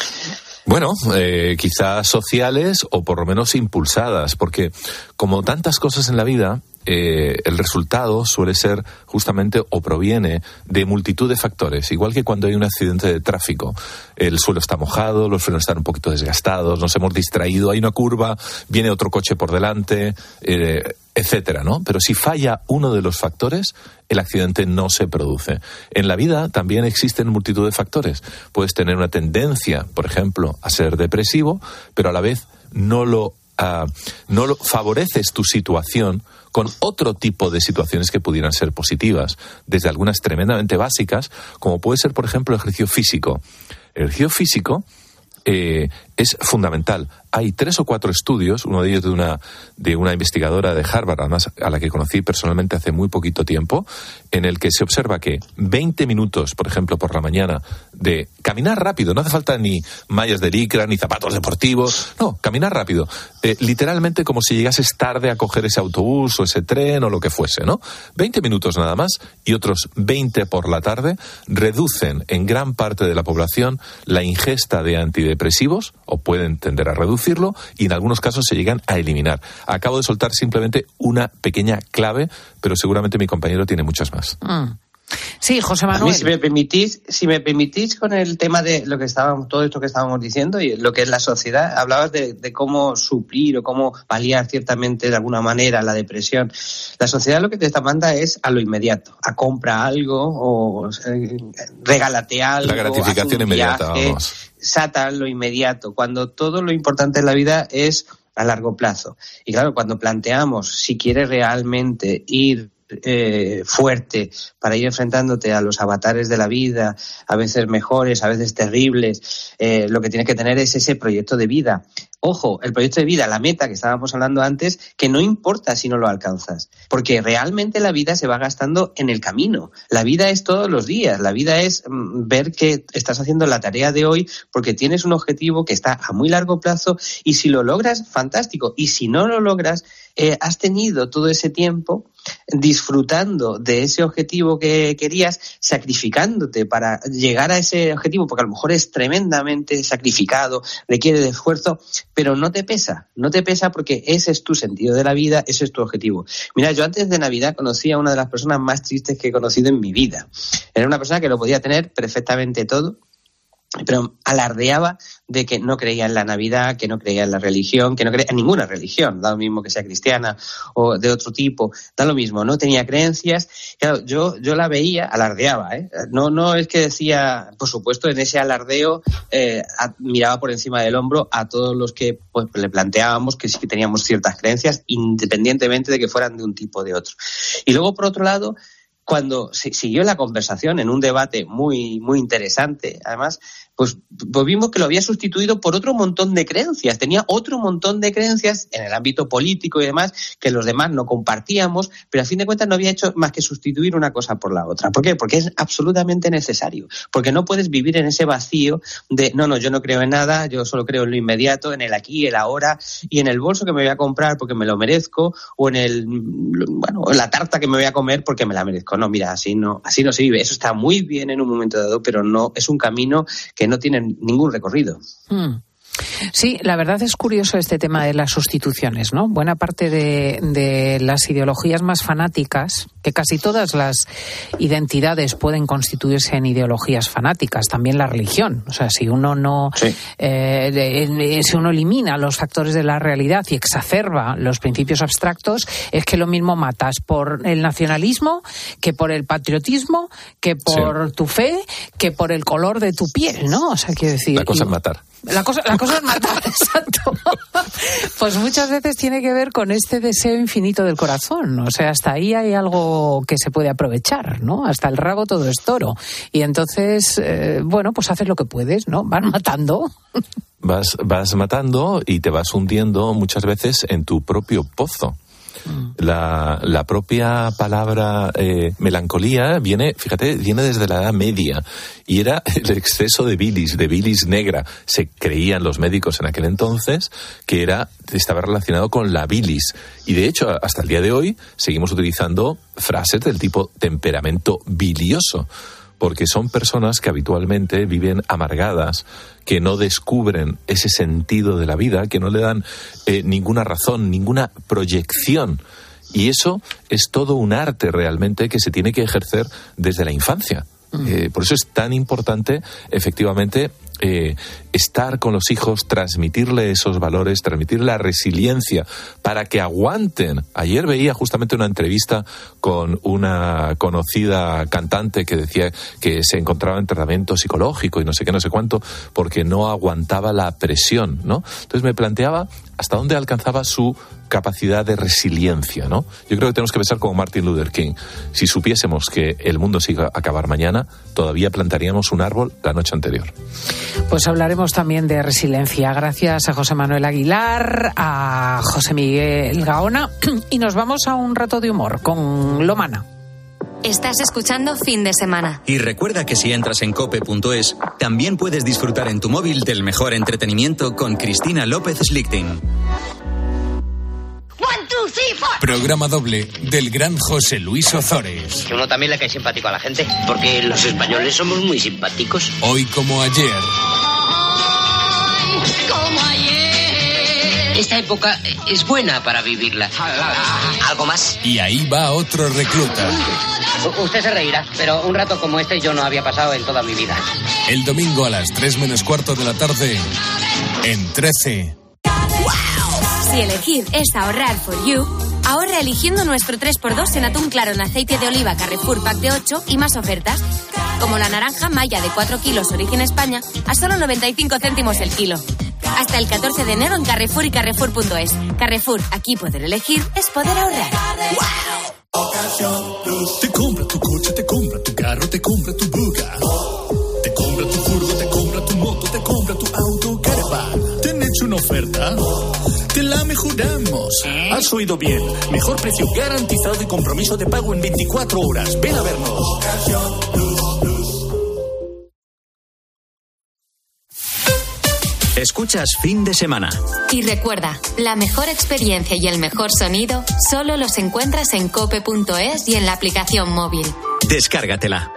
Bueno, eh, quizás sociales o por lo menos impulsadas, porque como tantas cosas en la vida, eh, el resultado suele ser justamente o proviene de multitud de factores, igual que cuando hay un accidente de tráfico. El suelo está mojado, los frenos están un poquito desgastados, nos hemos distraído, hay una curva, viene otro coche por delante, eh, etcétera, ¿no? Pero si falla uno de los factores, el accidente no se produce. En la vida también existen multitud de factores. Puedes tener una tendencia, por ejemplo, a ser depresivo, pero a la vez no lo, uh, no lo favoreces tu situación con otro tipo de situaciones que pudieran ser positivas, desde algunas tremendamente básicas, como puede ser, por ejemplo, el ejercicio físico. El ejercicio físico eh, es fundamental. Hay tres o cuatro estudios, uno de ellos de una, de una investigadora de Harvard, además a la que conocí personalmente hace muy poquito tiempo, en el que se observa que veinte minutos, por ejemplo, por la mañana, de caminar rápido, no hace falta ni mallas de licra, ni zapatos deportivos, no, caminar rápido, eh, literalmente como si llegases tarde a coger ese autobús o ese tren o lo que fuese, ¿no? veinte minutos nada más y otros veinte por la tarde reducen en gran parte de la población la ingesta de antidepresivos, o pueden tender a reducirlo, y en algunos casos se llegan a eliminar. Acabo de soltar simplemente una pequeña clave, pero seguramente mi compañero tiene muchas más. Mm. Sí, José Manuel. A mí, si me permitís, si me permitís con el tema de lo que estábamos, todo esto que estábamos diciendo y lo que es la sociedad, hablabas de, de cómo suplir o cómo paliar ciertamente de alguna manera la depresión. La sociedad lo que te manda es a lo inmediato, a compra algo o eh, regálate algo. La gratificación inmediata, viaje, vamos. Sata lo inmediato, cuando todo lo importante en la vida es a largo plazo. Y claro, cuando planteamos si quieres realmente ir Eh, fuerte para ir enfrentándote a los avatares de la vida, a veces mejores, a veces terribles, eh, lo que tienes que tener es ese proyecto de vida. Ojo, el proyecto de vida, la meta que estábamos hablando antes, que no importa si no lo alcanzas, porque realmente la vida se va gastando en el camino. La vida es todos los días, la vida es mm, ver que estás haciendo la tarea de hoy porque tienes un objetivo que está a muy largo plazo y si lo logras, fantástico. Y si no lo logras, eh, has tenido todo ese tiempo disfrutando de ese objetivo que querías, sacrificándote para llegar a ese objetivo, porque a lo mejor es tremendamente sacrificado, requiere de esfuerzo, pero no te pesa, no te pesa porque ese es tu sentido de la vida, ese es tu objetivo. Mira, yo antes de Navidad conocí a una de las personas más tristes que he conocido en mi vida. Era una persona que lo podía tener perfectamente todo, pero alardeaba de que no creía en la Navidad, que no creía en la religión, que no creía en ninguna religión, da lo mismo que sea cristiana o de otro tipo, da lo mismo, no tenía creencias. Claro, yo yo la veía, alardeaba, ¿eh? No no es que decía, por supuesto, en ese alardeo eh, a, miraba por encima del hombro a todos los que pues le planteábamos que sí que teníamos ciertas creencias, independientemente de que fueran de un tipo o de otro. Y luego, por otro lado, cuando se siguió la conversación en un debate muy muy interesante, además, pues, pues vimos que lo había sustituido por otro montón de creencias. Tenía otro montón de creencias en el ámbito político y demás que los demás no compartíamos, pero a fin de cuentas no había hecho más que sustituir una cosa por la otra. ¿Por qué? Porque es absolutamente necesario. Porque no puedes vivir en ese vacío de, no, no, yo no creo en nada, yo solo creo en lo inmediato, en el aquí, el ahora y en el bolso que me voy a comprar porque me lo merezco o en el, bueno, en la tarta que me voy a comer porque me la merezco. No, mira, así no, así no se vive. Eso está muy bien en un momento dado, pero no es un camino que no tiene ningún recorrido. Hmm. Sí, la verdad es curioso este tema de las sustituciones, ¿no? Buena parte de, de las ideologías más fanáticas, que casi todas las identidades pueden constituirse en ideologías fanáticas, también la religión. O sea, si uno no, sí. eh, de, si uno elimina los factores de la realidad y exacerba los principios abstractos, es que lo mismo matas por el nacionalismo, que por el patriotismo, que por sí. tu fe, que por el color de tu piel, ¿no? O sea, quiero decir... La cosa y, es matar. La cosa, la cosa es matar, exacto. Pues muchas veces tiene que ver con este deseo infinito del corazón. O sea, hasta ahí hay algo que se puede aprovechar, ¿no? Hasta el rabo todo es toro. Y entonces, eh, bueno, pues haces lo que puedes, ¿no? Vas matando. Vas, vas matando y te vas hundiendo muchas veces en tu propio pozo. La, la propia palabra eh, melancolía viene, fíjate, viene desde la Edad Media y era el exceso de bilis, de bilis negra. Se creían los médicos en aquel entonces que era, estaba relacionado con la bilis y de hecho hasta el día de hoy seguimos utilizando frases del tipo temperamento bilioso, porque son personas que habitualmente viven amargadas, que no descubren ese sentido de la vida, que no le dan eh, ninguna razón, ninguna proyección. Y eso es todo un arte realmente que se tiene que ejercer desde la infancia. Eh, por eso es tan importante, efectivamente, eh, estar con los hijos, transmitirle esos valores, transmitir la resiliencia para que aguanten. Ayer veía justamente una entrevista con una conocida cantante que decía que se encontraba en tratamiento psicológico y no sé qué, no sé cuánto, porque no aguantaba la presión, ¿no? Entonces me planteaba hasta dónde alcanzaba su capacidad de resiliencia, ¿no? Yo creo que tenemos que pensar como Martin Luther King. Si supiésemos que el mundo se iba a acabar mañana, todavía plantaríamos un árbol la noche anterior. Pues hablaremos también de resiliencia. Gracias a José Manuel Aguilar, a José Miguel Gaona, y nos vamos a un rato de humor con Lomana. Estás escuchando Fin de Semana. Y recuerda que si entras en cope punto es, también puedes disfrutar en tu móvil del mejor entretenimiento con Cristina López Slichting. Programa doble del gran José Luis Ozores. Que uno también le cae simpático a la gente, porque los españoles somos muy simpáticos. Hoy como ayer. Como ayer. Esta época es buena para vivirla. ¿Algo más? Y ahí va otro recluta. Usted se reirá, pero un rato como este yo no había pasado en toda mi vida. El domingo a las tres menos cuarto de la tarde, en trece. Si elegir es ahorrar for you, ahorra eligiendo nuestro tres por dos en atún claro en aceite de oliva Carrefour Pack de ocho y más ofertas, como la naranja Maya de cuatro kilos origen España a solo noventa y cinco céntimos el kilo. Hasta el catorce de enero en Carrefour y Carrefour punto es. Carrefour, aquí poder elegir es poder ahorrar. Wow. Te compra tu coche, te compra tu carro, te compra tu buga. Te compra tu furgo, te compra tu moto, te compra tu auto, caravan. ¿Te han hecho una oferta? Te la mejoramos. Has oído bien. Mejor precio garantizado y compromiso de pago en veinticuatro horas. Ven a vernos. Escuchas Fin de Semana. Y recuerda, la mejor experiencia y el mejor sonido solo los encuentras en cope punto es y en la aplicación móvil. Descárgatela.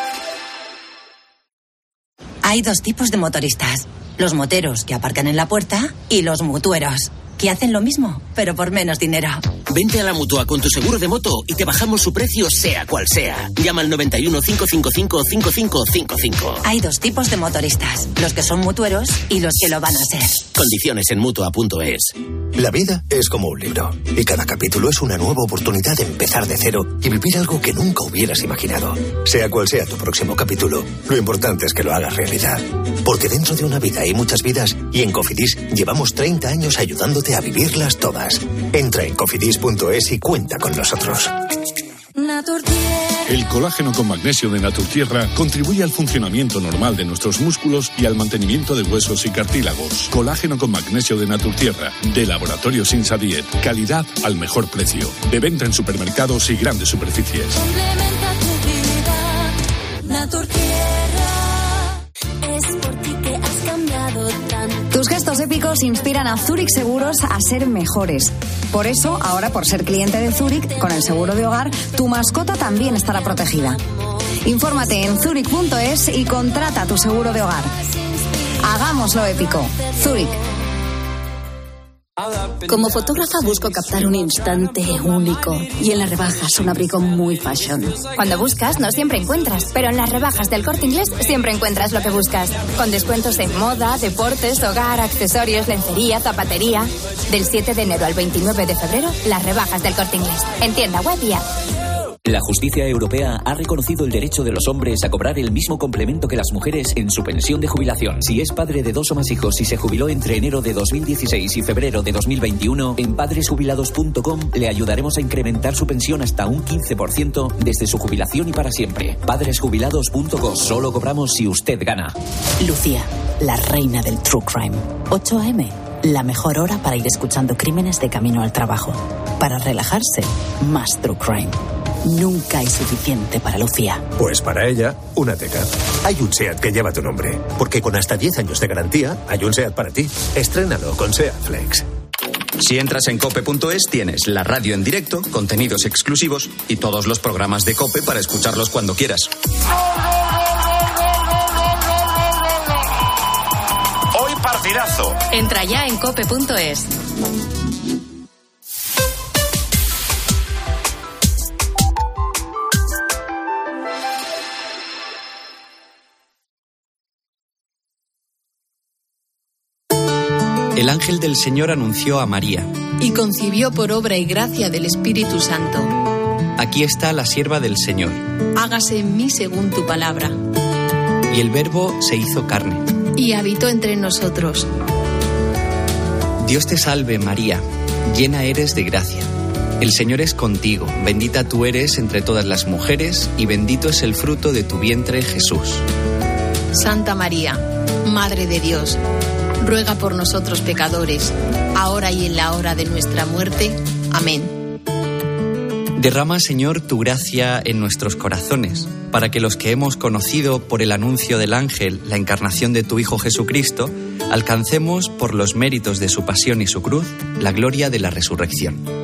Hay dos tipos de motoristas. Los moteros que aparcan en la puerta y los mutueros, que hacen lo mismo, pero por menos dinero. Vente a la Mutua con tu seguro de moto y te bajamos su precio sea cual sea. Llama al noventa y uno, cinco cinco cinco, cinco cinco cinco cinco. Hay dos tipos de motoristas, los que son mutueros y los que lo van a ser. Condiciones en Mutua punto es. La vida es como un libro y cada capítulo es una nueva oportunidad de empezar de cero y vivir algo que nunca hubieras imaginado. Sea cual sea tu próximo capítulo, lo importante es que lo hagas realidad. Porque dentro de una vida hay muchas vidas y en Cofidis llevamos treinta años ayudándote a vivirlas todas. Entra en cofidis punto es y cuenta con nosotros. El colágeno con magnesio de Naturtierra contribuye al funcionamiento normal de nuestros músculos y al mantenimiento de huesos y cartílagos. Colágeno con magnesio de Naturtierra, de Laboratorios Insadiet. Calidad al mejor precio. De venta en supermercados y grandes superficies. Complementa tu vida, Naturtierra. Es por ti que has cambiado tanto. Tus gestos épicos inspiran a Zurich Seguros a ser mejores. Por eso, ahora por ser cliente de Zurich, con el seguro de hogar, tu mascota también estará protegida. Infórmate en zurich punto es y contrata tu seguro de hogar. Hagámoslo épico. Zurich. Como fotógrafa busco captar un instante único y en las rebajas un abrigo muy fashion. Cuando buscas no siempre encuentras, pero en las rebajas del Corte Inglés siempre encuentras lo que buscas. Con descuentos en moda, deportes, hogar, accesorios, lencería, zapatería. Del siete de enero al veintinueve de febrero, las rebajas del Corte Inglés. En tienda web y app. La justicia europea ha reconocido el derecho de los hombres a cobrar el mismo complemento que las mujeres en su pensión de jubilación. Si es padre de dos o más hijos y se jubiló entre enero de dos mil dieciséis y febrero de dos mil veintiuno, en padres jubilados punto com le ayudaremos a incrementar su pensión hasta un quince por ciento desde su jubilación y para siempre. padres jubilados punto com. Solo cobramos si usted gana. Lucía, la reina del True Crime. ocho a eme, la mejor hora para ir escuchando crímenes de camino al trabajo. Para relajarse, más True Crime. Nunca es suficiente para Lucía. Pues para ella, una Teca. Hay un SEAT que lleva tu nombre, porque con hasta diez años de garantía, hay un SEAT para ti. Estrénalo con SEAT Flex. Si entras en cope punto es, tienes la radio en directo, contenidos exclusivos y todos los programas de COPE para escucharlos cuando quieras. Hoy partidazo. Entra ya en cope punto es. El ángel del Señor anunció a María. Y concibió por obra y gracia del Espíritu Santo. Aquí está la sierva del Señor. Hágase en mí según tu palabra. Y el Verbo se hizo carne. Y habitó entre nosotros. Dios te salve, María, llena eres de gracia. El Señor es contigo, bendita tú eres entre todas las mujeres, y bendito es el fruto de tu vientre, Jesús. Santa María, Madre de Dios, ruega por nosotros pecadores, ahora y en la hora de nuestra muerte. Amén. Derrama, Señor, tu gracia en nuestros corazones, para que los que hemos conocido por el anuncio del ángel la encarnación de tu Hijo Jesucristo, alcancemos, por los méritos de su pasión y su cruz, la gloria de la resurrección.